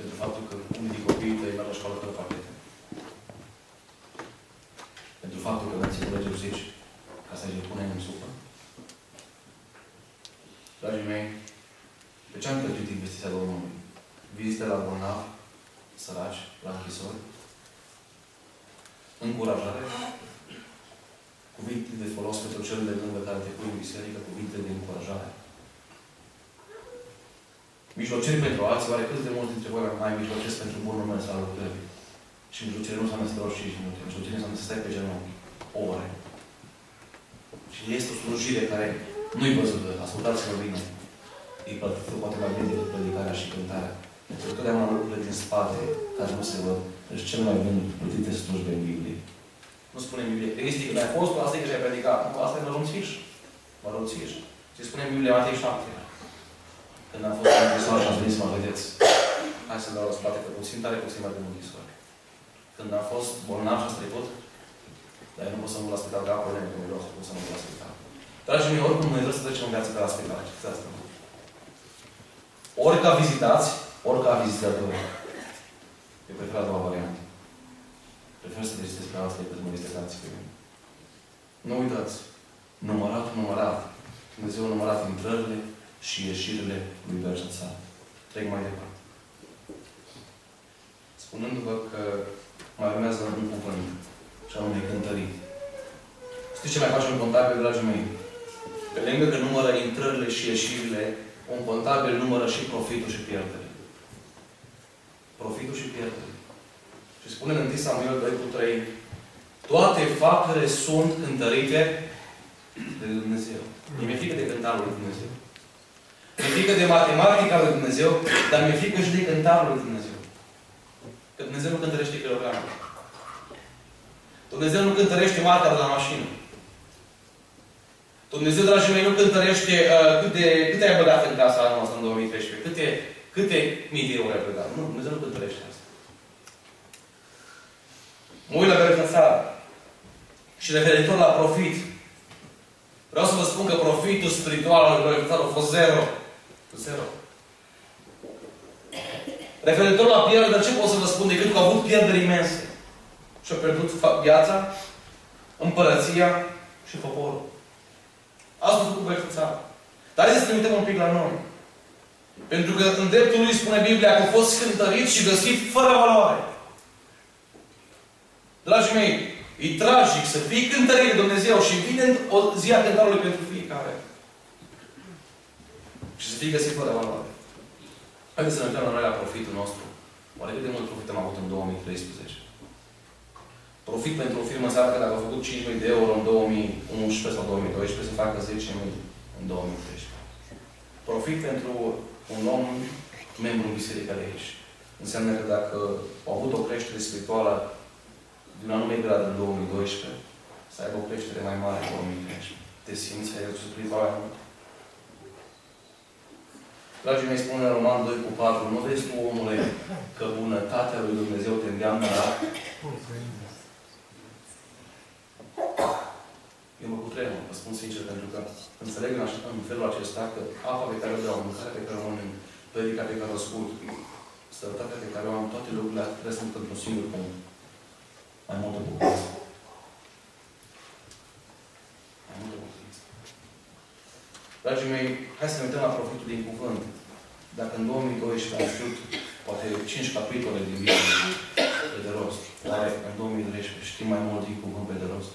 faptul că Sfântul Colegiul zici ca să-i punem în supă. Dragii mei, pe ce am cheltuit investiția Domnului? Vizite la bolnavi, săraci, la închisori, încurajare, cuvinte de folos pentru cel de lângă care te pui în biserică, cuvinte de încurajare. Mijlociri pentru alții, oare cât de mult dintre voi mai mijlocesc pentru bunul nume al lucrării? Și mijlocire nu înseamnă să te rogi cinci minute, mijlocire înseamnă să stai pe genunchi o oră. Și este o slujire care nu-i văzută, ascultați-vă bine. E plătită poate mai bine decât predicarea și cântarea. Pentru că totdeauna lucrurile din spate, care nu se văd, deci cel mai bine plătite slujbe în Biblie. Nu spune în Biblie, Cristi, când ai fost, asta e că și-ai predicat. Nu, asta e mărunțiș. Mărunțiș. Și spune în Biblie, Matei șapte. Când am fost în închisoare și am venit să mă vedeți. Hai să dau la spate, că puțin tare puțin mai de închisoare. Când am fost bolnav și a trecut, dar eu nu pot să mă la spital, că am probleme cu miros, pot să mă la spital. Dragii mei, oricum noi trebuie să trecem în viață pe la spital. Știți asta? Ori ca vizitați, ori ca vizitatori. Eu prefer a doua variantă. Prefer să vizitez pe alții decât mă vizitați pe mine. Nu uitați. Numărat, numărat. Dumnezeu a numărat intrările și ieșirile lui Belșațar. Trec mai departe. Spunându-vă că mai urmează un cuvânt, și anume cântării. Știți ce mai face un contabil, dragii mei? Pe lângă că numără intrările și ieșirile, un contabil numără și profitul și pierderile. Profitul și pierderile. Și spune în întâi Samuel doi cu trei, toate faptele sunt cântărite de Dumnezeu. Mi-e frică de cântarul lui Dumnezeu. Mi-e frică de matematica lui Dumnezeu, dar mi-e frică și de cântarul lui Dumnezeu. Că Dumnezeu nu cântărește kilograme. Dumnezeu nu cântărește marca de la mașină. Dumnezeu, dragii mei, nu cântărește uh, câte, câte ai băgat în casa noastră în două mii treisprezece. Câte, câte mii de euro ai băgat. Nu, Dumnezeu nu cântărește asta. Mă uit la Belșațar. Și referitor la profit. Vreau să vă spun că profitul spiritual al lui Belșațar a fost zero. Zero. Referitor la pierdere, ce pot să vă spun decât că au avut pierderi imense. Și-au pierdut viața, împărăția și poporul. Asta a făcut Belșațar. Dar haideți să ne uităm un pic la noi. Pentru că în dreptul lui spune Biblia că a fost cântărit și găsit fără valoare. Dragii mei, e tragic să fii cântărit de Dumnezeu și vine o zi a cântarului pentru fiecare. Și să fii găsit fără valoare. Haideți să ne uităm la noi la profitul nostru. Oare cât de mult profit am avut în două mii treisprezece? Profit pentru o firmă înseamnă că dacă a făcut cinci mii de euro în două mii unsprezece sau două mii doisprezece, să facă zece mii în două mii treisprezece. Profit pentru un om membru în biserica de aici. Înseamnă că dacă a avut o creștere spirituală din un anume grad în două mii doisprezece, să aibă o creștere mai mare în două mii treisprezece. Te simți că ai răsuprit aia mult? Dragii mei, spune în Roman doi cu patru, nu vezi tu, omule, că bunătatea lui Dumnezeu te îndeamnă la... Eu mă cutremur, vă spun sincer, pentru că înțeleg în, așa, în felul acesta că apa pe care o beau, mâncarea pe care o mănânc, predica pe care o ascult, sănătatea pe care o am, toate lucrurile trebuie să sunt într-un singur punct. Mai multă bucurie. Mai multă bucurie. Dragii mei, hai să ne uităm la profitul din cuvânt. Dacă în două mii doisprezece am știut poate cinci capitole din Biblie pe de rost, dar în două mii treisprezece știm mai mult din cuvânt pe de rost.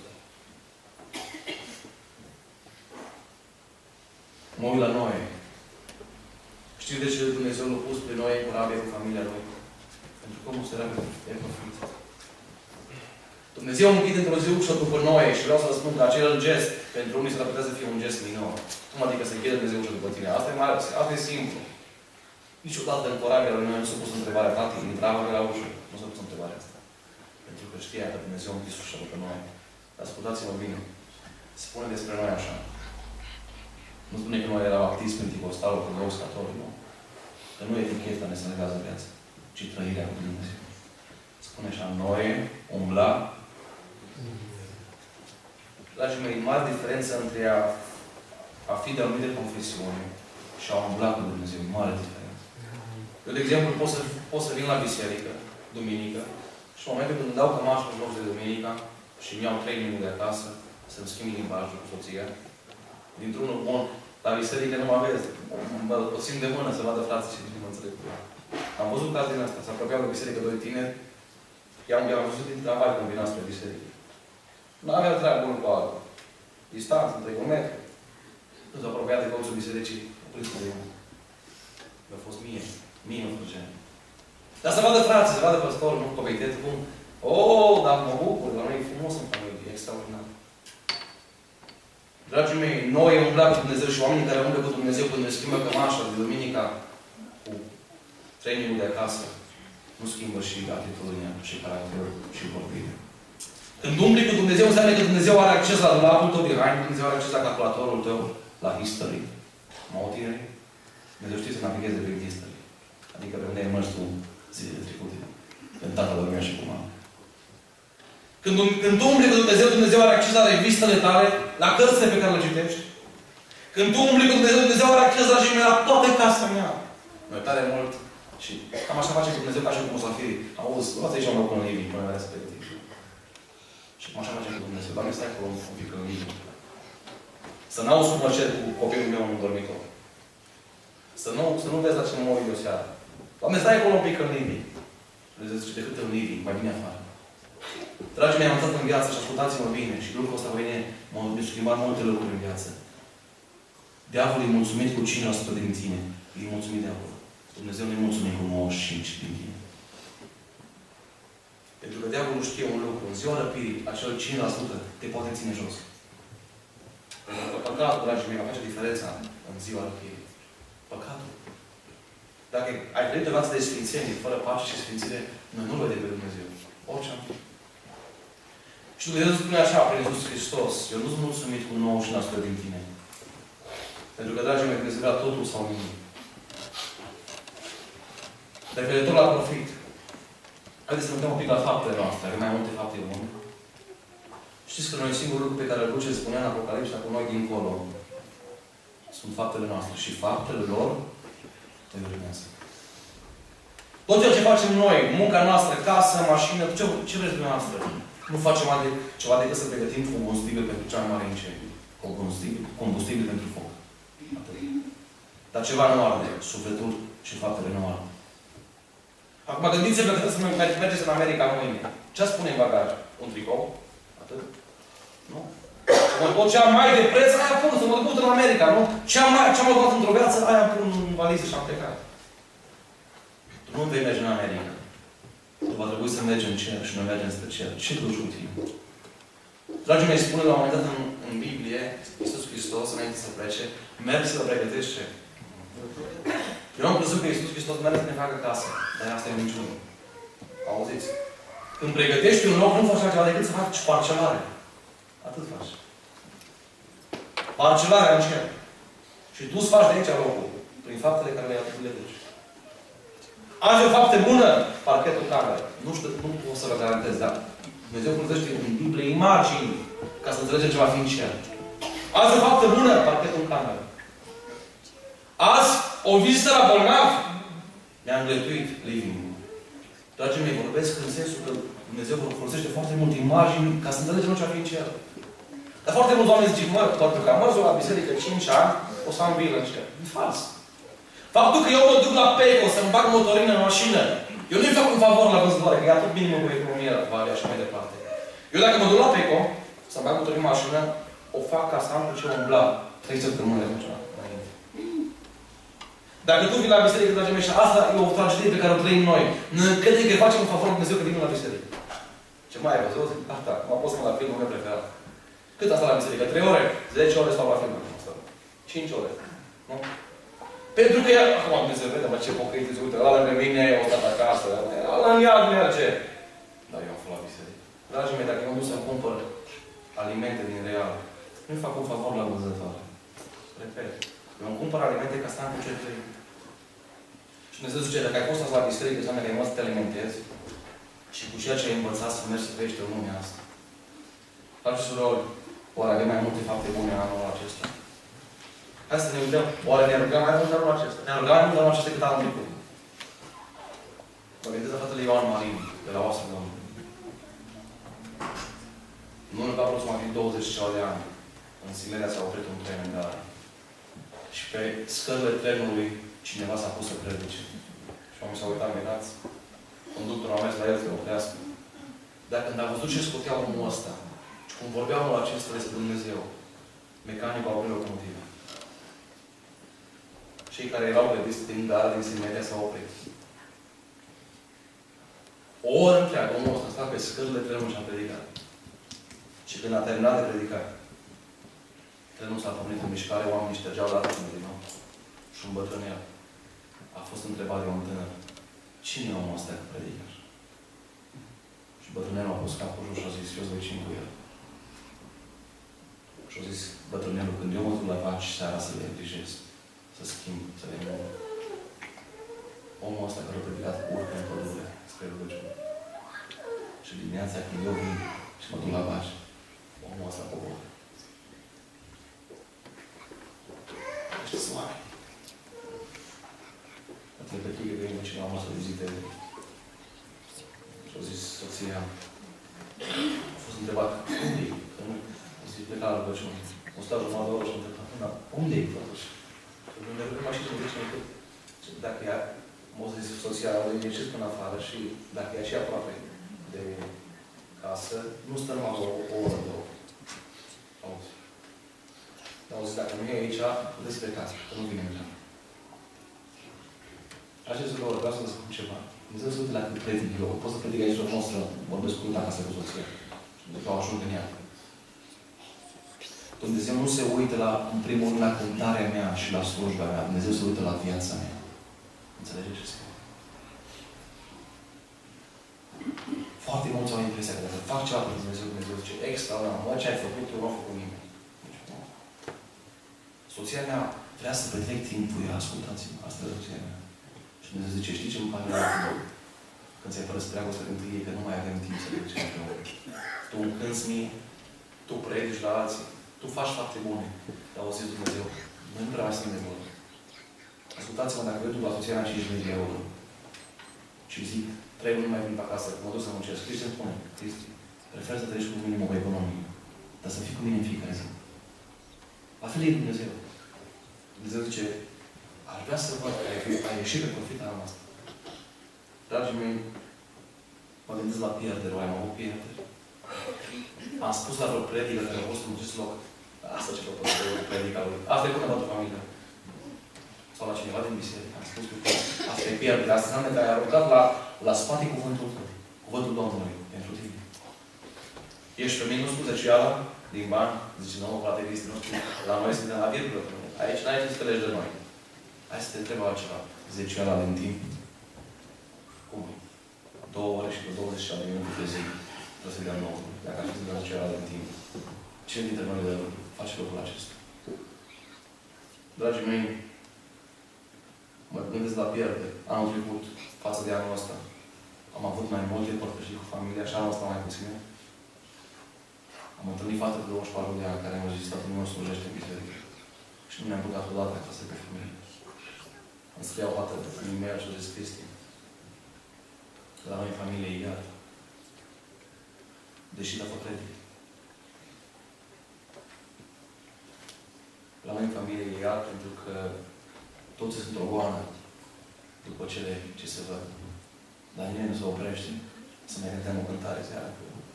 Mă uit la noi. Știți de ce Dumnezeu l-a pus pe noi în corabie cu familia Lui? Pentru că omul sărac e profit. Dumnezeu a închid într-o zi ușă după noi și vreau să vă spun că acel gest pentru unii s-ar putea să fie un gest minor. Cum adică să închide Dumnezeu ușă după tine? Asta e mare, asta e simplu. Niciodată în corabia lui noi nu s-a pus întrebarea, tati, intrava pe la ușă. Nu s-a pus întrebarea asta. Pentru că știa că Dumnezeu a închis ușa după noi. Dar ascultați-mă bine. Spune despre noi așa. Nu spune că noi era baptist, penticostal, ortodox, catolic, nu. Că nu eticheta ne salvează viața, ci trăirea cu Dumnezeu. Spune așa, noi umbla. Dragii mei, mare diferență între a, a fi de anumite confesiuni și a umbla cu Dumnezeu. Mare diferență. Eu, de exemplu, pot să, pot să vin la biserică, duminică, și în momentul când îmi dau cămașul în loc de duminica, și îmi iau training-ul de acasă, să-mi schimb limbajul cu soția. Dintr-unul bun, la biserică nu mă vezi. Mă țin de mână să vadă frații și nu mă înțeleg cu ea. Am văzut caz din asta. S-a apropiat de biserică doi tineri. I-am, i-am văzut din tramvai când vin spre biserică. Nu avea treabă unul cu altul. Distanță, între un metru. Nu s-a apropiat de colțul bisericii. Opriți-mă de mână. Mi-a fost mie. Mie mă făcea. Dar să vadă frații, să vadă păstorul, nu copitetul, cum. Oh, dar mă bucur, la noi e frumos în familie, e extraordinar. Dragii mei, noi umblam cu Dumnezeu și oamenii care umblă cu Dumnezeu când ne schimbă cămașa de duminica cu trainingul de acasă, nu schimbă și atitudinea, și caracterul, și vorbirea. Când umbli cu Dumnezeu, înseamnă că Dumnezeu are acces la dulapul tău de haine, Dumnezeu are acces la calculatorul tău, la history. Mă tineri, Dumnezeu știe să navigheze prin history. Adică pe unde ai mers tu zilele trecute. Când tata dormea și cu mama. Când, când tu umbli cu Dumnezeu, Dumnezeu are acces la revistele tale, la cărțile pe care le citești. Când tu umbli cu Dumnezeu, Dumnezeu are acces la și la toată casa mea. Noi tare mult și cam așa face cu Dumnezeu ca și cu musafirii. Auzi, luați aici un loc în living, până la respectiv. Și cum așa face cu Dumnezeu. Doamne, stai acolo un pic în living. Să n-auzi cum mă cer cu copilul meu în dormitor. Să nu, să nu vezi la ce mă mă uit o seară. Doamne, stai acolo un pic în living. Dumnezeu zice, decât în living, mai bine afară. Dragii mei, am învățat în viață și ascultați-mă bine. Și lucrul ăsta vine, m-a schimbat multe lucruri în viață. Diavolul e mulțumit cu cinci la sută din tine. E mulțumit diavolul. Dumnezeu nu e mulțumit cu nouăzeci și cinci din tine. Pentru că diavolul știe un lucru. În ziua răpirii, acel cinci la sută te poate ține jos. Pentru că păcatul, dragii mei, face diferența în ziua răpirii. Păcatul. Dacă ai trăit o viață de sfințenie, fără pace și sfințire, noi nu-L vedem pe Dumnezeu. Orice am fi. Și Dumnezeu spune așa, prin Iisus Hristos, eu nu sunt mulțumit cu nouăzeci și cinci la sută din tine. Pentru că, dragii mei, Dumnezeu vrea totul sau nimic. Referitor la profit. Haideți să ne uităm un pic la faptele noastre. Avem mai multe fapte bune. Știți că noi singurul lucru pe care îl duce spunea în Apocalipsa cu noi dincolo sunt faptele noastre. Și faptele lor te urmează. Tot ceea ce facem noi, munca noastră, casă, mașină, ce, ce vreți dumneavoastră? Nu facem de, ceva decât să pregătim combustibil pentru cea mai mare incendiu. Combustibil, combustibil pentru foc. Atât. Dar ceva nu arde. Sufletul și faptele nu arde. Acum gândiți-vă că trebuie să mergeți în America mâine. Ce spune în bagaj? Un tricou? Atât? Nu? Mă tot cea mai de preț, aia pun, să mă duc în America, nu? Cea mai, cea mai luat într-o viață, aia pun în valiză și am plecat. Tu nu vei merge în America. Tu va trebui să mergi în cer și noi mergem spre cer. Ce duci cu tine? Dragii mei, spune la un moment dat în, în Biblie, Iisus Hristos, înainte să plece, mergi să pregătești ce? Eu am crezut că Iisus Hristos merge să ne facă casă. Dar asta e minciună. Auziți? Când pregătești un loc, nu faci altceva decât să faci parcelare. Atât faci. Parcelarea în cer. Și tu îți faci de aici locul. Prin faptele care le duci. Azi o fapte bună, parchetul camerei. Nu știu, nu pot să vă garantez, dar Dumnezeu folosește în Biblie imagini ca să înțelegem ce va fi în cer. Azi o fapte bună, parchetul camerei. Azi, o vizită la bolnav, mi-a îngletuit living-ul. Dragii mei, vorbesc în sensul că Dumnezeu folosește foarte multe imagini ca să înțelegem ce va fi în cer. Dar foarte mulți oameni zic, mă, pentru că am mers la biserică cinci ani, o să am vilă în cer. E fals. Faptul că eu mă duc la Peco să-mi bag motorină în mașină, eu nu-i fac un favor la vânzătoare, că e atât minimă cu economia la Valea și mai departe. Eu dacă mă duc la Peco să-mi bag motorină în mașină, o fac ca să am cu ce umbla. Trei săptămâni de așa. Dacă tu vii la biserică, dragii mei, și asta e o tragedie pe care o trăim noi. Nu crede că facem un favor la Dumnezeu că vin la biserică. Ce mai ai văzut? Asta, m-am pus la filmul meu preferat. Cât asta la biserică? Trei ore? Zece ore stau la filmul meu. Cinci ore. Nu? Pentru că ea... Acum Dumnezeu vede, mă, ce pocăiți, uite, ăla lângă mine, o stat acasă, ăla în iad merge. Dar eu am fost la biserică. Dragii mei, dacă eu mă duc să-mi cumpăr alimente din real, nu-i fac un favor la vânzătoare. Repet. Eu îmi cumpăr alimente ca să am cu ce trăi. Și Dumnezeu zice, dacă ai fost la biserică, înseamnă că ai învățat să te alimentezi și cu ceea ce ai învățat să mergi să trăiești în lumea asta. Frați și surori, oare avem mai multe fapte bune în anul acesta? Hai să ne uităm. Oare ne rugăm mai mult în anul acesta? Ne rugăm mai mult în anul acesta cât anul trecut. Mă gândesc la fratele Ioan Marin, de la Oasă Domnului. urmă fi douăzeci ceva de ani. În Silesia s-a oprit un tren în gară. Și pe scările trenului cineva s-a pus să predice. Și oamenii s-au uitat mirați. Conductorul a mers la el să oprească. Dar când a văzut ce scotea omul ăsta, și cum vorbea omul acesta despre Dumnezeu, mecanicul a oprit locomotiva. Cei care erau pregătiți din gară, din Silesia, s-au oprit. O oră întreagă, omul ăsta a stat pe scările trenului și a predicat. Și când a terminat de predicat, trenul s-a pornit în mișcare, oamenii ștergeau la arcul din nou. Și un bătrânel a fost întrebat de un tânăr: cine e omul ăsta cu predică? Și bătrânelul a pus capul jos și a zis: eu îți voi cine cu el. Și a zis bătrânelul: când eu mă duc la pace seara să le îngrijesc, să schimb, să le mor, omul ăsta care a predicat urcă în pădure spre rugăciune. Și dimineața când eu vin și mă duc la pace, omul ăsta coboară. Ăștia sunt oameni. A trecut că vine cineva mă să viziteze. Și a zis soția, a fost întrebat: unde e? Că nu, a zis, pleca la rugăciune. O stat jumătate de oră și a întrebat: da, unde e, totuși? Și ne rugăm așa și zice că dacă ea, m-a zis soția, o ieșit până afară și dacă e așa aproape de casă, nu stă numai o, o oră, două. Auzi. Dar au zis, dacă nu e aici, puteți plecați, că nu vine nimic. Acest lucru, vreau să vă spun ceva. Dumnezeu se uită la cât predic eu. Pot să predic aici o noastră, vorbesc cu mine acasă cu soția. Și după ajung în ea. Dumnezeu nu se uită la, în primul rând, la cântarea mea și la slujba mea. Dumnezeu se uită la viața mea. Înțelegeți ce spune? Foarte mulți au impresia că dacă fac ceva pentru Dumnezeu, Dumnezeu zice: extraordinar, mă, ce ai făcut, tu nu ai făcut nimeni. Soția mea vrea să petrec timp cu ea. Ascultați-mă, asta e soția mea. Și Dumnezeu zice: știi ce îmi pare rău? Când ți-ai părăsit dragostea pentru ei, că nu mai avem timp să le ducem împreună. Tu îmi cânți mie, tu predici la alții, tu faci fapte bune. Dar o zis Dumnezeu: noi nu prea mai suntem de mult. Ascultați-mă, dacă eu duc la soția mea cinci mii de euro și zic: trei luni nu mai vin pe acasă, că mă duc să muncesc, Cristi îmi spune: Cristi, prefer să trăiești cu minimum economic, dar să fii cu mine în fiecare zi. La fel e Dumnezeu. Dumnezeu zice: aș vrea să văd că ai ieșit pe profita la noastră. Dragii mei, mă gândesc la pierdere, oai am avut pierdere. Am spus la vreo predică care a fost în acest loc: asta ce pot să văd predica lui. Asta e bună pentru familie. Sau la cineva din biserică. Am spus că asta e pierdere. Asta înseamnă că ai aruncat la, la spate cuvântul tău. Cuvântul Domnului pentru tine. Ești pe mine, nu spune ceala din bani. Zice: nu, frate Cristi, nu știu. La noi suntem la virgulă. Aici n-ai ce să te legi de noi. Hai să te întreb altceva. Zeciala din timp. Cum? Două ore și pe douăzeci și de minute pe zi. Trebuie să dea nouă. Dacă ar fi să dea zeciala din timp. Cine dintre noi de face lucrul acesta? Dragii mei, mă gândesc la pierdere. Anul trecut, față de anul ăsta, am avut mai multe părtășii cu familia și anul ăsta mai puține. Am întâlnit fată de douăzeci și patru de ani care mi-a zis: tatăl meu slujește în biserică. Și nu mi-am băgat odată acasă pe femeie. Îmi scriau fată în e-mail și a zis: Cristi, la noi în familie e iar. Deși l-a făcut predic. La noi în familie e iar pentru că toți sunt o goană după cele ce se văd. Dar nimeni nu se oprește să mai cântăm o cântare seara.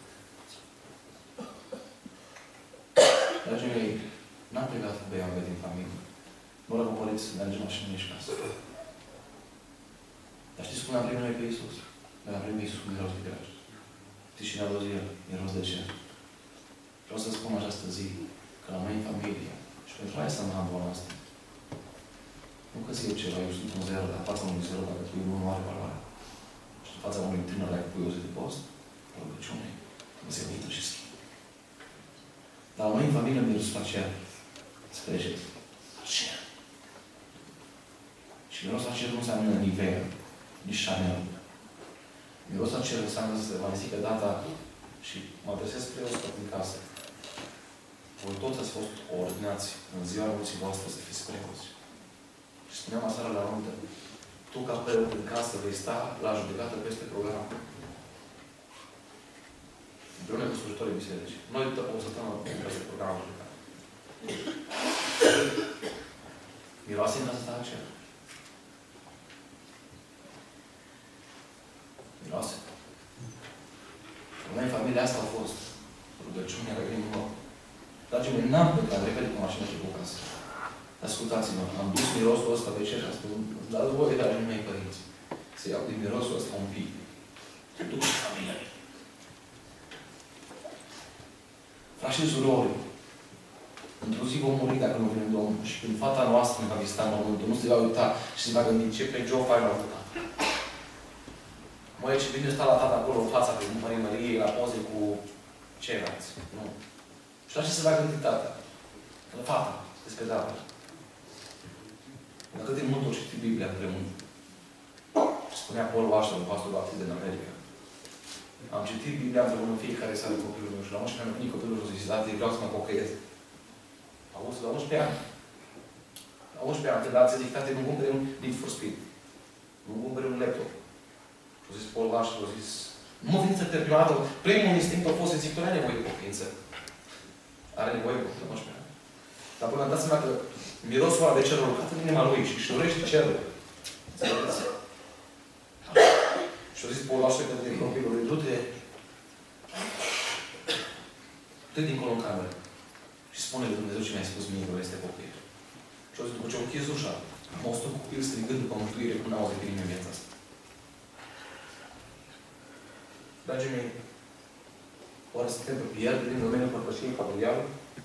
Dragii mei, n-am plecat cu beiau din familie. Nu l-am părut să mergem așa în nici casă. Dar știți cum am primit noi pe Iisus? Noi am primit pe Iisus când erau de dragi. Știți și ne-a văzut El, e rost de cer. Vreau să spun această zi că la noi în familie și pentru aia să-mi am bună asta. Nu că eu ceva, eu sunt un zero, dar fața unui zero, dacă tu nu are valoare. Și în fața unui tânăr, dacă pui o zi de post, o rugăciune, Dumnezeu intră și schimbă. Dar noi în familie mirosul la cer. Înțelegeți? Cer. Și mirosul la cer nu înseamnă Nivea, nici Chanel. Mirosul la cer înseamnă să se valisică data și mă adresez spre o scot în casă. Voi toți ați fost ordinați în ziua anunții voastre să fiți preoți. Și spuneam aseară la rundă: tu ca preot în casă vei sta la judecată peste program. Împreună cu slujitorii bisericii. Noi după o săptămână pentru acest program de care. Miroase în asta aceea. Miroase. Noi în familia asta au fost rugăciunea care vine nou. Dragii mei, n-am plecat repede cu mașina și cu casă. Ascultați-mă, am dus mirosul ăsta pe cer și am spus, dați voi, dragii mei părinți, să iau din mirosul ăsta un pic. Să duc și familia mea. Frați și surori, într-o zi vom muri dacă nu vine Domnul. Și când fata noastră ne va vizita în mormântul, nu se va uita și se va gândi ce pe Joe faci la fata. Măi, ce bine sta la tata acolo în fața pe Mării Măriei, la poze cu ceilalți. Nu. Și la ce se va gândi tata? La fata, despre tata. Dacă cât de mult o citit Biblia împreună. Spunea Paul Washer, un pastor baptist din America. Am citit Biblia împreună în fiecare seară cu copilul meu și la unsprezece ani am venit copilul și a zis, Tati, vreau să mă pocăiesc. Auzi, la unsprezece ani. La unsprezece ani, când ați zis, Tati, nu cumpere un Need for Speed. Nu cumpere un laptop. Și a zis Paul Washer, a zis, nu mă veniți să termin o dată. Primul instinct a fost să zic, tu nu ai nevoie de pocăință. Are nevoie de la unsprezece ani. Dar până am dat seama că mirosul ăla de cerul urcat în inima lui și își dorește cerul. Înțelegeți? Și a zis Paul Washer că de copilul lui, du-te du-te dincolo în cameră și spune lui Dumnezeu ce mi-ai spus mie că este copil. Și a zis, după ce am închis ușa, am auzit un copil strigând după mântuire până n-auzit pe nimeni în viața asta. Dragii mei, oare suntem pe pierdere din domeniul părtășiei familiale?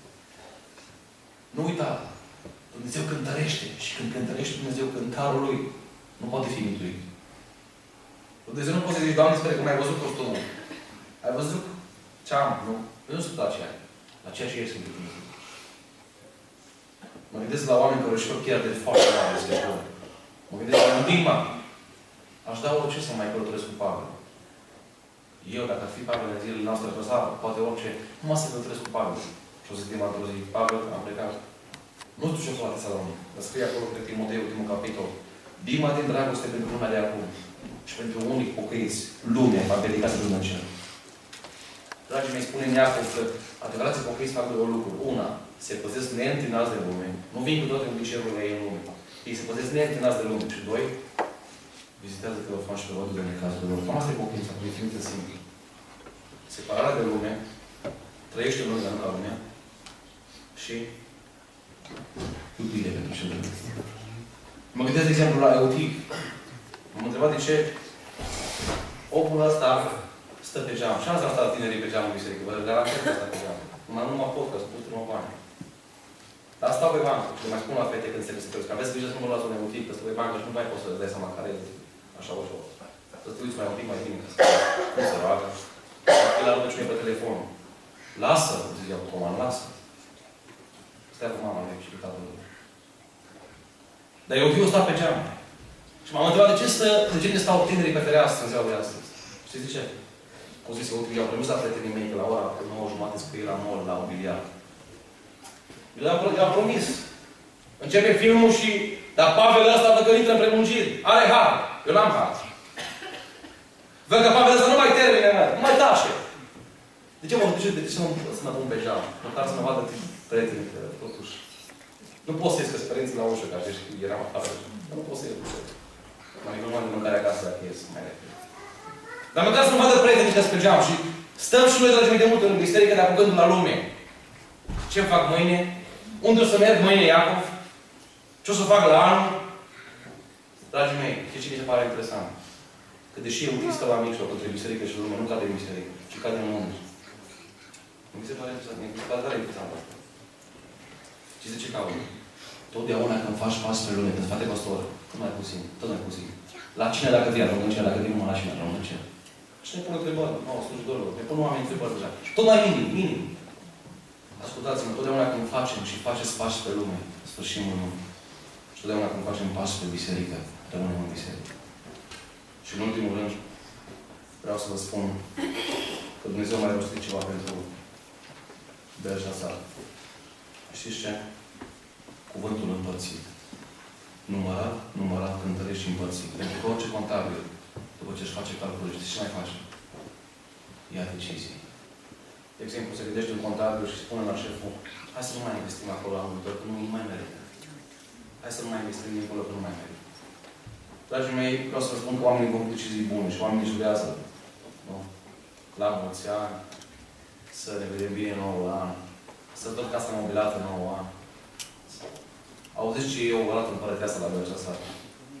Nu uita! Dumnezeu cântărește și când cântărește Dumnezeu cântarul Lui, nu poate fi mântuit. Dumnezeu nu poate să zici, Doamne, sper că m-ai văzut costumul. Ai văzut ce am, nu? Eu nu sunt la ce ai. La ceea ce ești în Dumnezeu. Mă gândesc la oameni care își fac pierderi foarte mare despre Domnul. Mă gândesc la inima. Aș da orice să mai călătoresc cu Pavel. Eu, dacă ar fi Pavel în zilele noastre, poate orice, numai să călătoresc cu Pavel. Și o să zic într-o zi, Pavel, am plecat. Nu știu ce poate să rămân. Dar scrie acolo pe Timotei, ultimul capitol. Dima din dragoste pentru lumea de acum. Și pentru unii pocăiți, lumea va dedica să lumea în cer. Dragii mei, spune Iacov că adevărații pocăiți fac două lucruri. Una, se păzesc neîntinați de lume. Nu vin cu toate obiceiurile ei în lume. Ei se păzesc neîntinați de lume. Și doi, vizitează pe orfan și pe vădul de necazul de orfan. Asta e pocăința, definită simplu. Separarea de lume, trăiește în lume, dar nu ca lumea. Și iubire pentru celălalt. Mă gândesc, de exemplu, la Eutic. M-am întrebat de ce omul ăsta stă pe geam. Și azi am stat tinerii pe geamul biserică. Vă garantez că stă pe geam. Numai nu mă pot, că sunt ultimul bani. Dar stau pe bancă. Și le mai spun la fete când se căsătoresc. Că aveți grijă să nu mă luați un Eutic, că stă pe bancă și nu mai poți să-ți dai seama care e așa ușor. Să te uiți mai un pic mai bine. Nu se roagă. El la rugăciune pe telefon. Lasă, zicea cu comand, lasă. Stai cu mama lui și cu tatăl lui. Dar eu viu sta pe geam. Și m-am întrebat de ce, stă, de ce ne stau tinerii pe fereastră în ziua de astăzi. Știți de ce? Cum zis, eu i-au promis la prietenii mei că la ora nouă jumate scrie la mall, la un biliard. I-am promis. Începe filmul și dar Pavel ăsta văd că intră în prelungiri. Are har. Eu n-am har. Văd că Pavel ăsta nu mai termine, nu mai tașe. De ce mă duce? De ce nu să mă pun pe geam? Măcar să mă vadă prietenii, că totuși. Nu pot să ies că părinții la ușă, că așa și eram afară. Nu pot să ies. Mai nu mai de mâncare acasă dacă ies mai repede. Dar măcar să nu vadă prietenii că pe geam și stăm și noi, dragii mei, de mult în biserică, de apucându la lume. Ce fac mâine? Unde o să merg mâine, Iacov? Ce o să fac la anul? Dragii mei, știți ce mi se pare interesant? Că deși eu există la mijloc între biserică și lume, nu cade în biserică, ci cade în lume. Nu mi se pare interesant, mi se pare tare interesant asta. Și zice ca unul. Totdeauna când faci pas spre lume, când frate pastor, tot mai puțin, tot mai puțin. La cine dacă vii, rămân în cer, dacă vii numai la cine, rămân în cer. Și ne pun întrebări, nu, slujitorul, ne pun oamenii întrebări deja. Tot mai minim, minim. Ascultați-mă, totdeauna când facem și faceți pași spre lume, sfârșim în lume. Și totdeauna când facem pași spre biserică, rămânem în biserică. Și în ultimul rând, vreau să vă spun că Dumnezeu mai rostit ceva pentru Berja țară. Știți ce? Cuvântul împărțit. Numărat, numărat, cântărești și împărțit. Pentru că orice contabil, după ce își face calculul, știți ce mai face? Ia decizii. De exemplu, se gândește un contabil și spune la șeful, hai să nu mai investim acolo anul tot, că nu mai merită. Hai să nu mai investim dincolo, că nu mai merită. Dragii mei, vreau să vă spun că oamenii vor decizii bune și oamenii jurează. Nu? La mulți ani, să ne vedem bine nouă an, să tot casa mobilată nouă an. Auziți ce eu arată împărăteasa la voi această seară?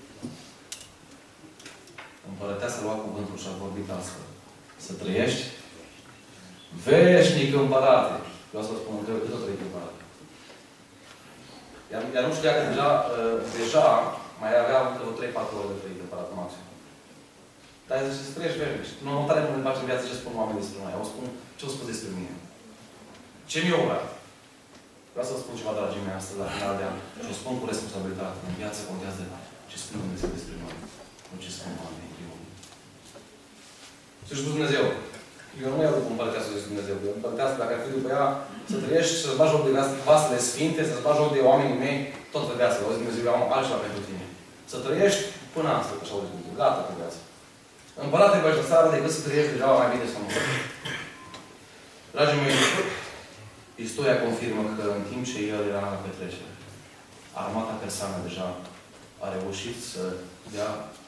Împărăteasa a luat cuvântul și a vorbit astfel. Să trăiești veșnic împărate. Vreau să vă spun că cât o trăiești împărate. Iar, iar nu știa că deja, uh, deja mai avea încă o trei patru ore de trăit împăratul maxim. Dar el zice să trăiești veșnic. Nu am tare mult de face în viață ce spun oamenii despre noi. Au spun ce au spus despre mine. Ce mi-e obrat? Vreau să vă spun ceva, dragii mei, astăzi, la final de an. Și o spun cu responsabilitate. În viață contează ce spune Dumnezeu despre noi. Nu ce spun oamenii. Ce-și spus Dumnezeu? Eu nu iau după împărăteasă de Dumnezeu. Eu împărăteasă, dacă ar fi după ea, să trăiești, să-ți bagi joc de vasele sfinte, să-ți bagi joc de oamenii mei, tot pe viață. Auzi, Dumnezeu, eu am altceva pentru tine. Să trăiești până astăzi, așa auzi Dumnezeu. Gata pe viață. Împărate pe această seară decât să trăiești deja mai bine să mă Dragii mei, istoria confirmă că în timp ce el era la petrecere, armata persană deja a reușit să dea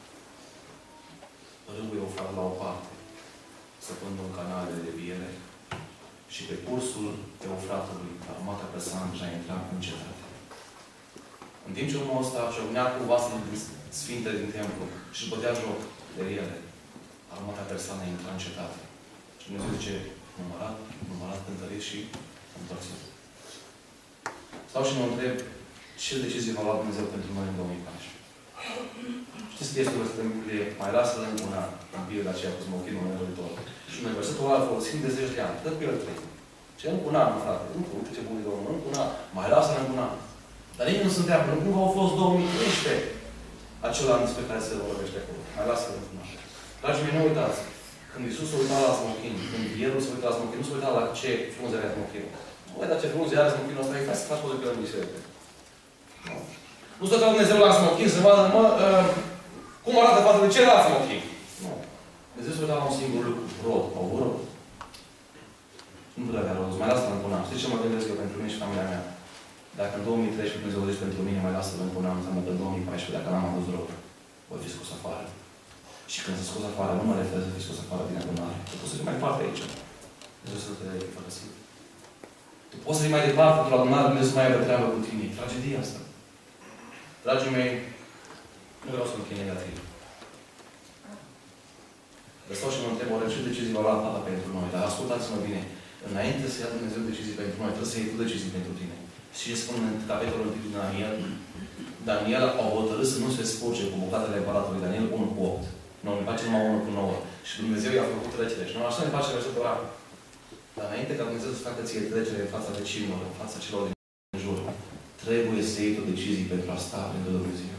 râul Eufrat la o parte, să pândă un canal de deviere și pe cursul Eufratului, armata persană deja intra în cetate. În timp ce omul ăsta ciocnea cu vasele sfinte din templu și își bătea joc de ele, armata persană intra în cetate. Și Dumnezeu zice, numărat, numărat, cântărit și împărțit. Stau și mă întreb, ce decizie va lua Dumnezeu pentru noi în două mii paisprezece? Știți că este o Biblie, mai lasă-l în una, în Biblia aceea cu smochinul meu viitor. Și noi versetul ăla îl folosim de zece de ani. Dă cu el trei. Ce încă un an, frate. Nu știu ce bun e Domnul. Încă un an. Mai lasă-l încă un an. Dar nimeni nu se întreabă. Nu cumva au fost două mii treisprezece acela an despre care se vorbește acolo. Mai lasă-l încă un an. Dragii mei, nu uitați. Când Iisus se uita la smochin, când El se uita la smochin, nu se uita la ce frunze are smochinul. Nu uita ce frunze are smochinul ăsta. Hai să faci poze pe el în biserică. Nu se uita Dumnezeu la smochin să vadă, mă, uh, cum arată față de celălalt smochin. Nu. Dumnezeu se uita la un singur lucru. Rod. Au rod. Nu prea avea rost. Mai lasă-l încă un an. Știți ce mă gândesc eu pentru mine și familia mea? Dacă în două mii treisprezece Dumnezeu zice pentru mine, mai lasă-l încă un an, înseamnă că în două mii paisprezece, dacă n-am avut rod, voi fi scos afară. Și când se scos afară, nu mă refer să fi scos afară din adunare. Tu poți să fii mai departe aici. Dumnezeu să te fărăsit. Tu poți să fii mai departe într-o adunare, Dumnezeu să mai aibă treabă cu tine. E tragedia asta. Dragii mei, nu vreau să mă chem negativ. Dar stau și mă întreb, oare ce decizii va lua Tata pentru noi? Dar ascultați-mă bine. Înainte să ia Dumnezeu decizii pentru noi, trebuie să iei tu decizii pentru tine. Și ce spune în capitolul unu din Daniel? Daniel a hotărât să nu se spurce cu bucatele împăratului. Daniel unu cu opt. Nu, ne face numai unu cu nouă. Și Dumnezeu i-a făcut trecere. Și nu așa ne face versetul ăla. Dar înainte ca Dumnezeu să facă ție trecere în fața vecinilor, în fața celor din jur, trebuie să iei tu decizii pentru a sta lângă Dumnezeu.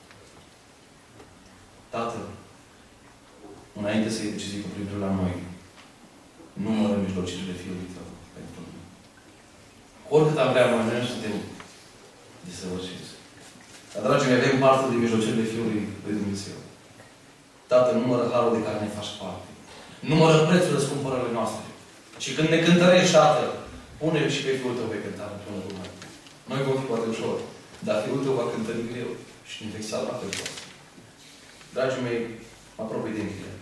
Tatăl, înainte să iei decizii cu privire la noi, numără mijlocirile Fiului Tău pentru noi. Oricât am vrea noi, noi suntem desăvârșiți. Dar, dragii mei, avem parte din mijlocirile Fiului lui Dumnezeu. Tată, numără harul de care ne faci parte. Numără prețul răscumpărării noastre. Și când ne cântărești, Tată, pune și pe Fiul Tău pe cântare împreună cu noi. Noi vom fi poate ușor, dar Fiul Tău va cântări greu și ne vei salva pe toți. Dragii mei, mă apropii de încheiere.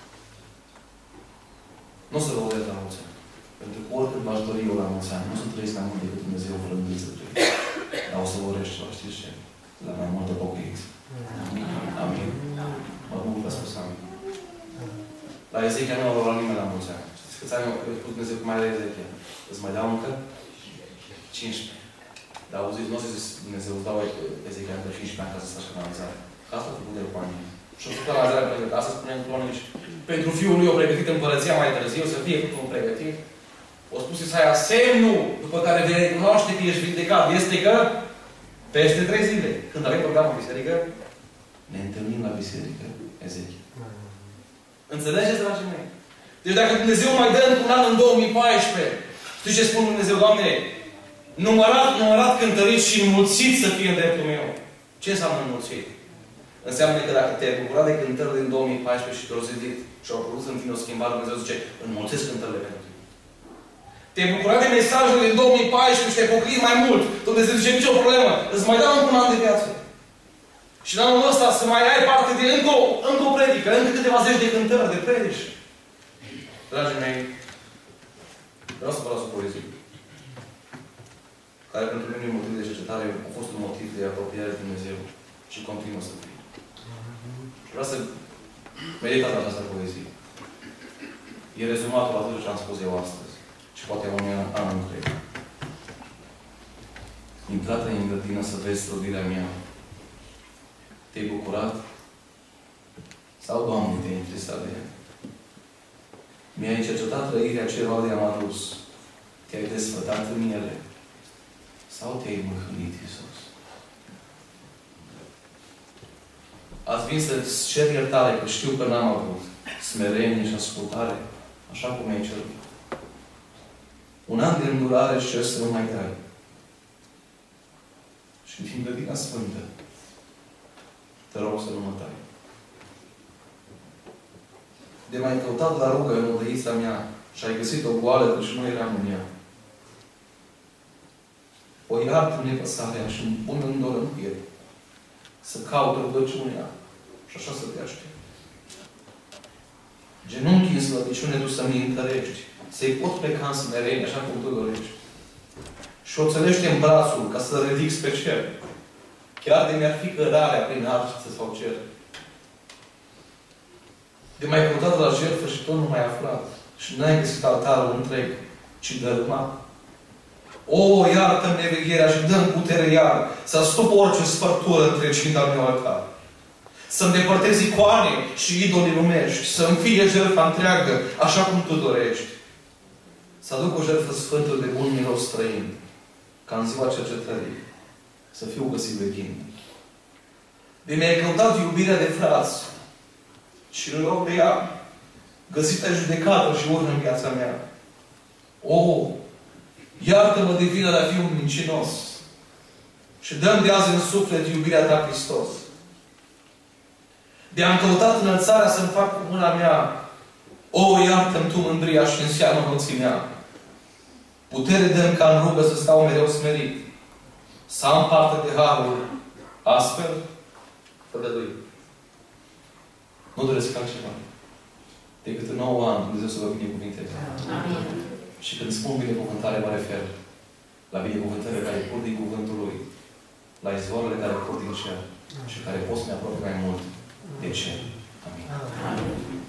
Nu o să vă urez la mulți ani. Pentru că oricât m-aș dori eu la mulți ani, nu să trăiesc mai mult decât Dumnezeu vrând să trăiesc. Dar o să vă urez ceva, știți ce? La mai multă pocăință. Amin. Mă bucur că a spus amin. La Ezechia nu a luat nimeni la mulți ani. Știți câți ani a spus Dumnezeu cum mai era Ezechia? Îți mai dau încă? cincisprezece. Dar auziți, nu o să zis Dumnezeu, îți dau Ezechia încă cincisprezece ani ca să faci canalizare. Că asta a făcut de cu ani. Și a făcut canalizarea pentru că asta spune în cronici. Pentru fiul lui o pregătit împărăția mai târziu, să fie făcut un pregătit. O spus Isaia, semnul după care vei recunoaște că ești vindecat este că peste trei zile, când avem programul biserică, ne întâlnim la biserică, Ezechia. Înțelegeți, dragii mei? Deci dacă Dumnezeu mai dă într-un an în două mii paisprezece, știți ce spun Dumnezeu? Doamne, numărat, numărat, cântărit și înmulțit să fie în dreptul meu. Ce înseamnă înmulțit? Înseamnă că dacă te-ai bucurat de cântări din două mii paisprezece și te-au zidit și au produs în tine o schimbare, Dumnezeu zice, înmulțesc cântările pentru tine. Te-ai bucurat de mesajul din două mii paisprezece și te-ai pocăit mai mult. Dumnezeu zice, nicio problemă. Îți mai dau un an de viață. Și în anul ăsta să mai ai parte de încă o, încă o predică, încă câteva zeci de cântări, de predici. Dragii mei, vreau să vă las o poezie, care pentru mine e un motiv de cercetare, a fost un motiv de apropiere de Dumnezeu și continuă să fie. Și vreau să meditați această poezie. E rezumatul la tot ce am spus eu astăzi. Și poate un an întreg. Intrată în grădină să vezi slăvirea mea. Te-ai bucurat? Sau, Doamne, te-ai interesat de ea? Mi-ai cercetat trăirea ce roade am adus. Te-ai desfătat în ele? Sau te-ai mâhnit, Iisus? Ați venit să-ți cer iertare, că știu că n-am avut smerenie și ascultare, așa cum mi-ai cerut. Un an de îndurare și cer să nu mai dai. Și din grădina sfântă, te rog să nu mă tai. De mai căutat la rugă în odăița mea și ai găsit o goală, că și nu eram în ea. O iartă nepăsarea și îmi pun îndor în piept să caut rugăciunea și așa să te aștept. Genunchii în slăbiciune tu să-mi întărești, să-i pot pleca în smerenie așa cum tu dorești. Și o țălește în brațul ca să ridic spre cer. Chiar de mi-ar fi cărarea prin arșiță sau cer. De mai căutat la jertfă și tot nu mai aflat. Și n-ai găsit altarul întreg, ci dărâmat. O, iartă-mi nevegherea și dă-mi putere iar să stup orice spărtură între cinta meu altar. Să-mi depărtez icoane și idolii lumești, să-mi fie jertfa întreagă, așa cum tu dorești. Să aduc o jertfă sfântă de bun miros străin, ca în ziua cercetării, să fiu găsit de chin. De mi-ai căutat iubirea de frați și în loc de ea, găsit ai judecată și urmă în viața mea. O, iartă-mă de vină de a fi un mincinos și dă-mi de azi în suflet iubirea ta, Hristos. De-am căutat înălțarea să-mi fac cu mâna mea. O, iartă-mi tu mândria și înseamnă înălțimea. Putere dă-mi ca în rugă să stau mereu smerit. Să am parte de harul. Astfel, făgădui. Nu doresc altceva decât în nouă ani Dumnezeu să vă binecuvinteze. Amin. Și când spun binecuvântare, mă refer la binecuvântările care curg din cuvântul Lui, la izvoarele care curg din cer și care pot să ne apropie mai mult de cer. Amin. Amin.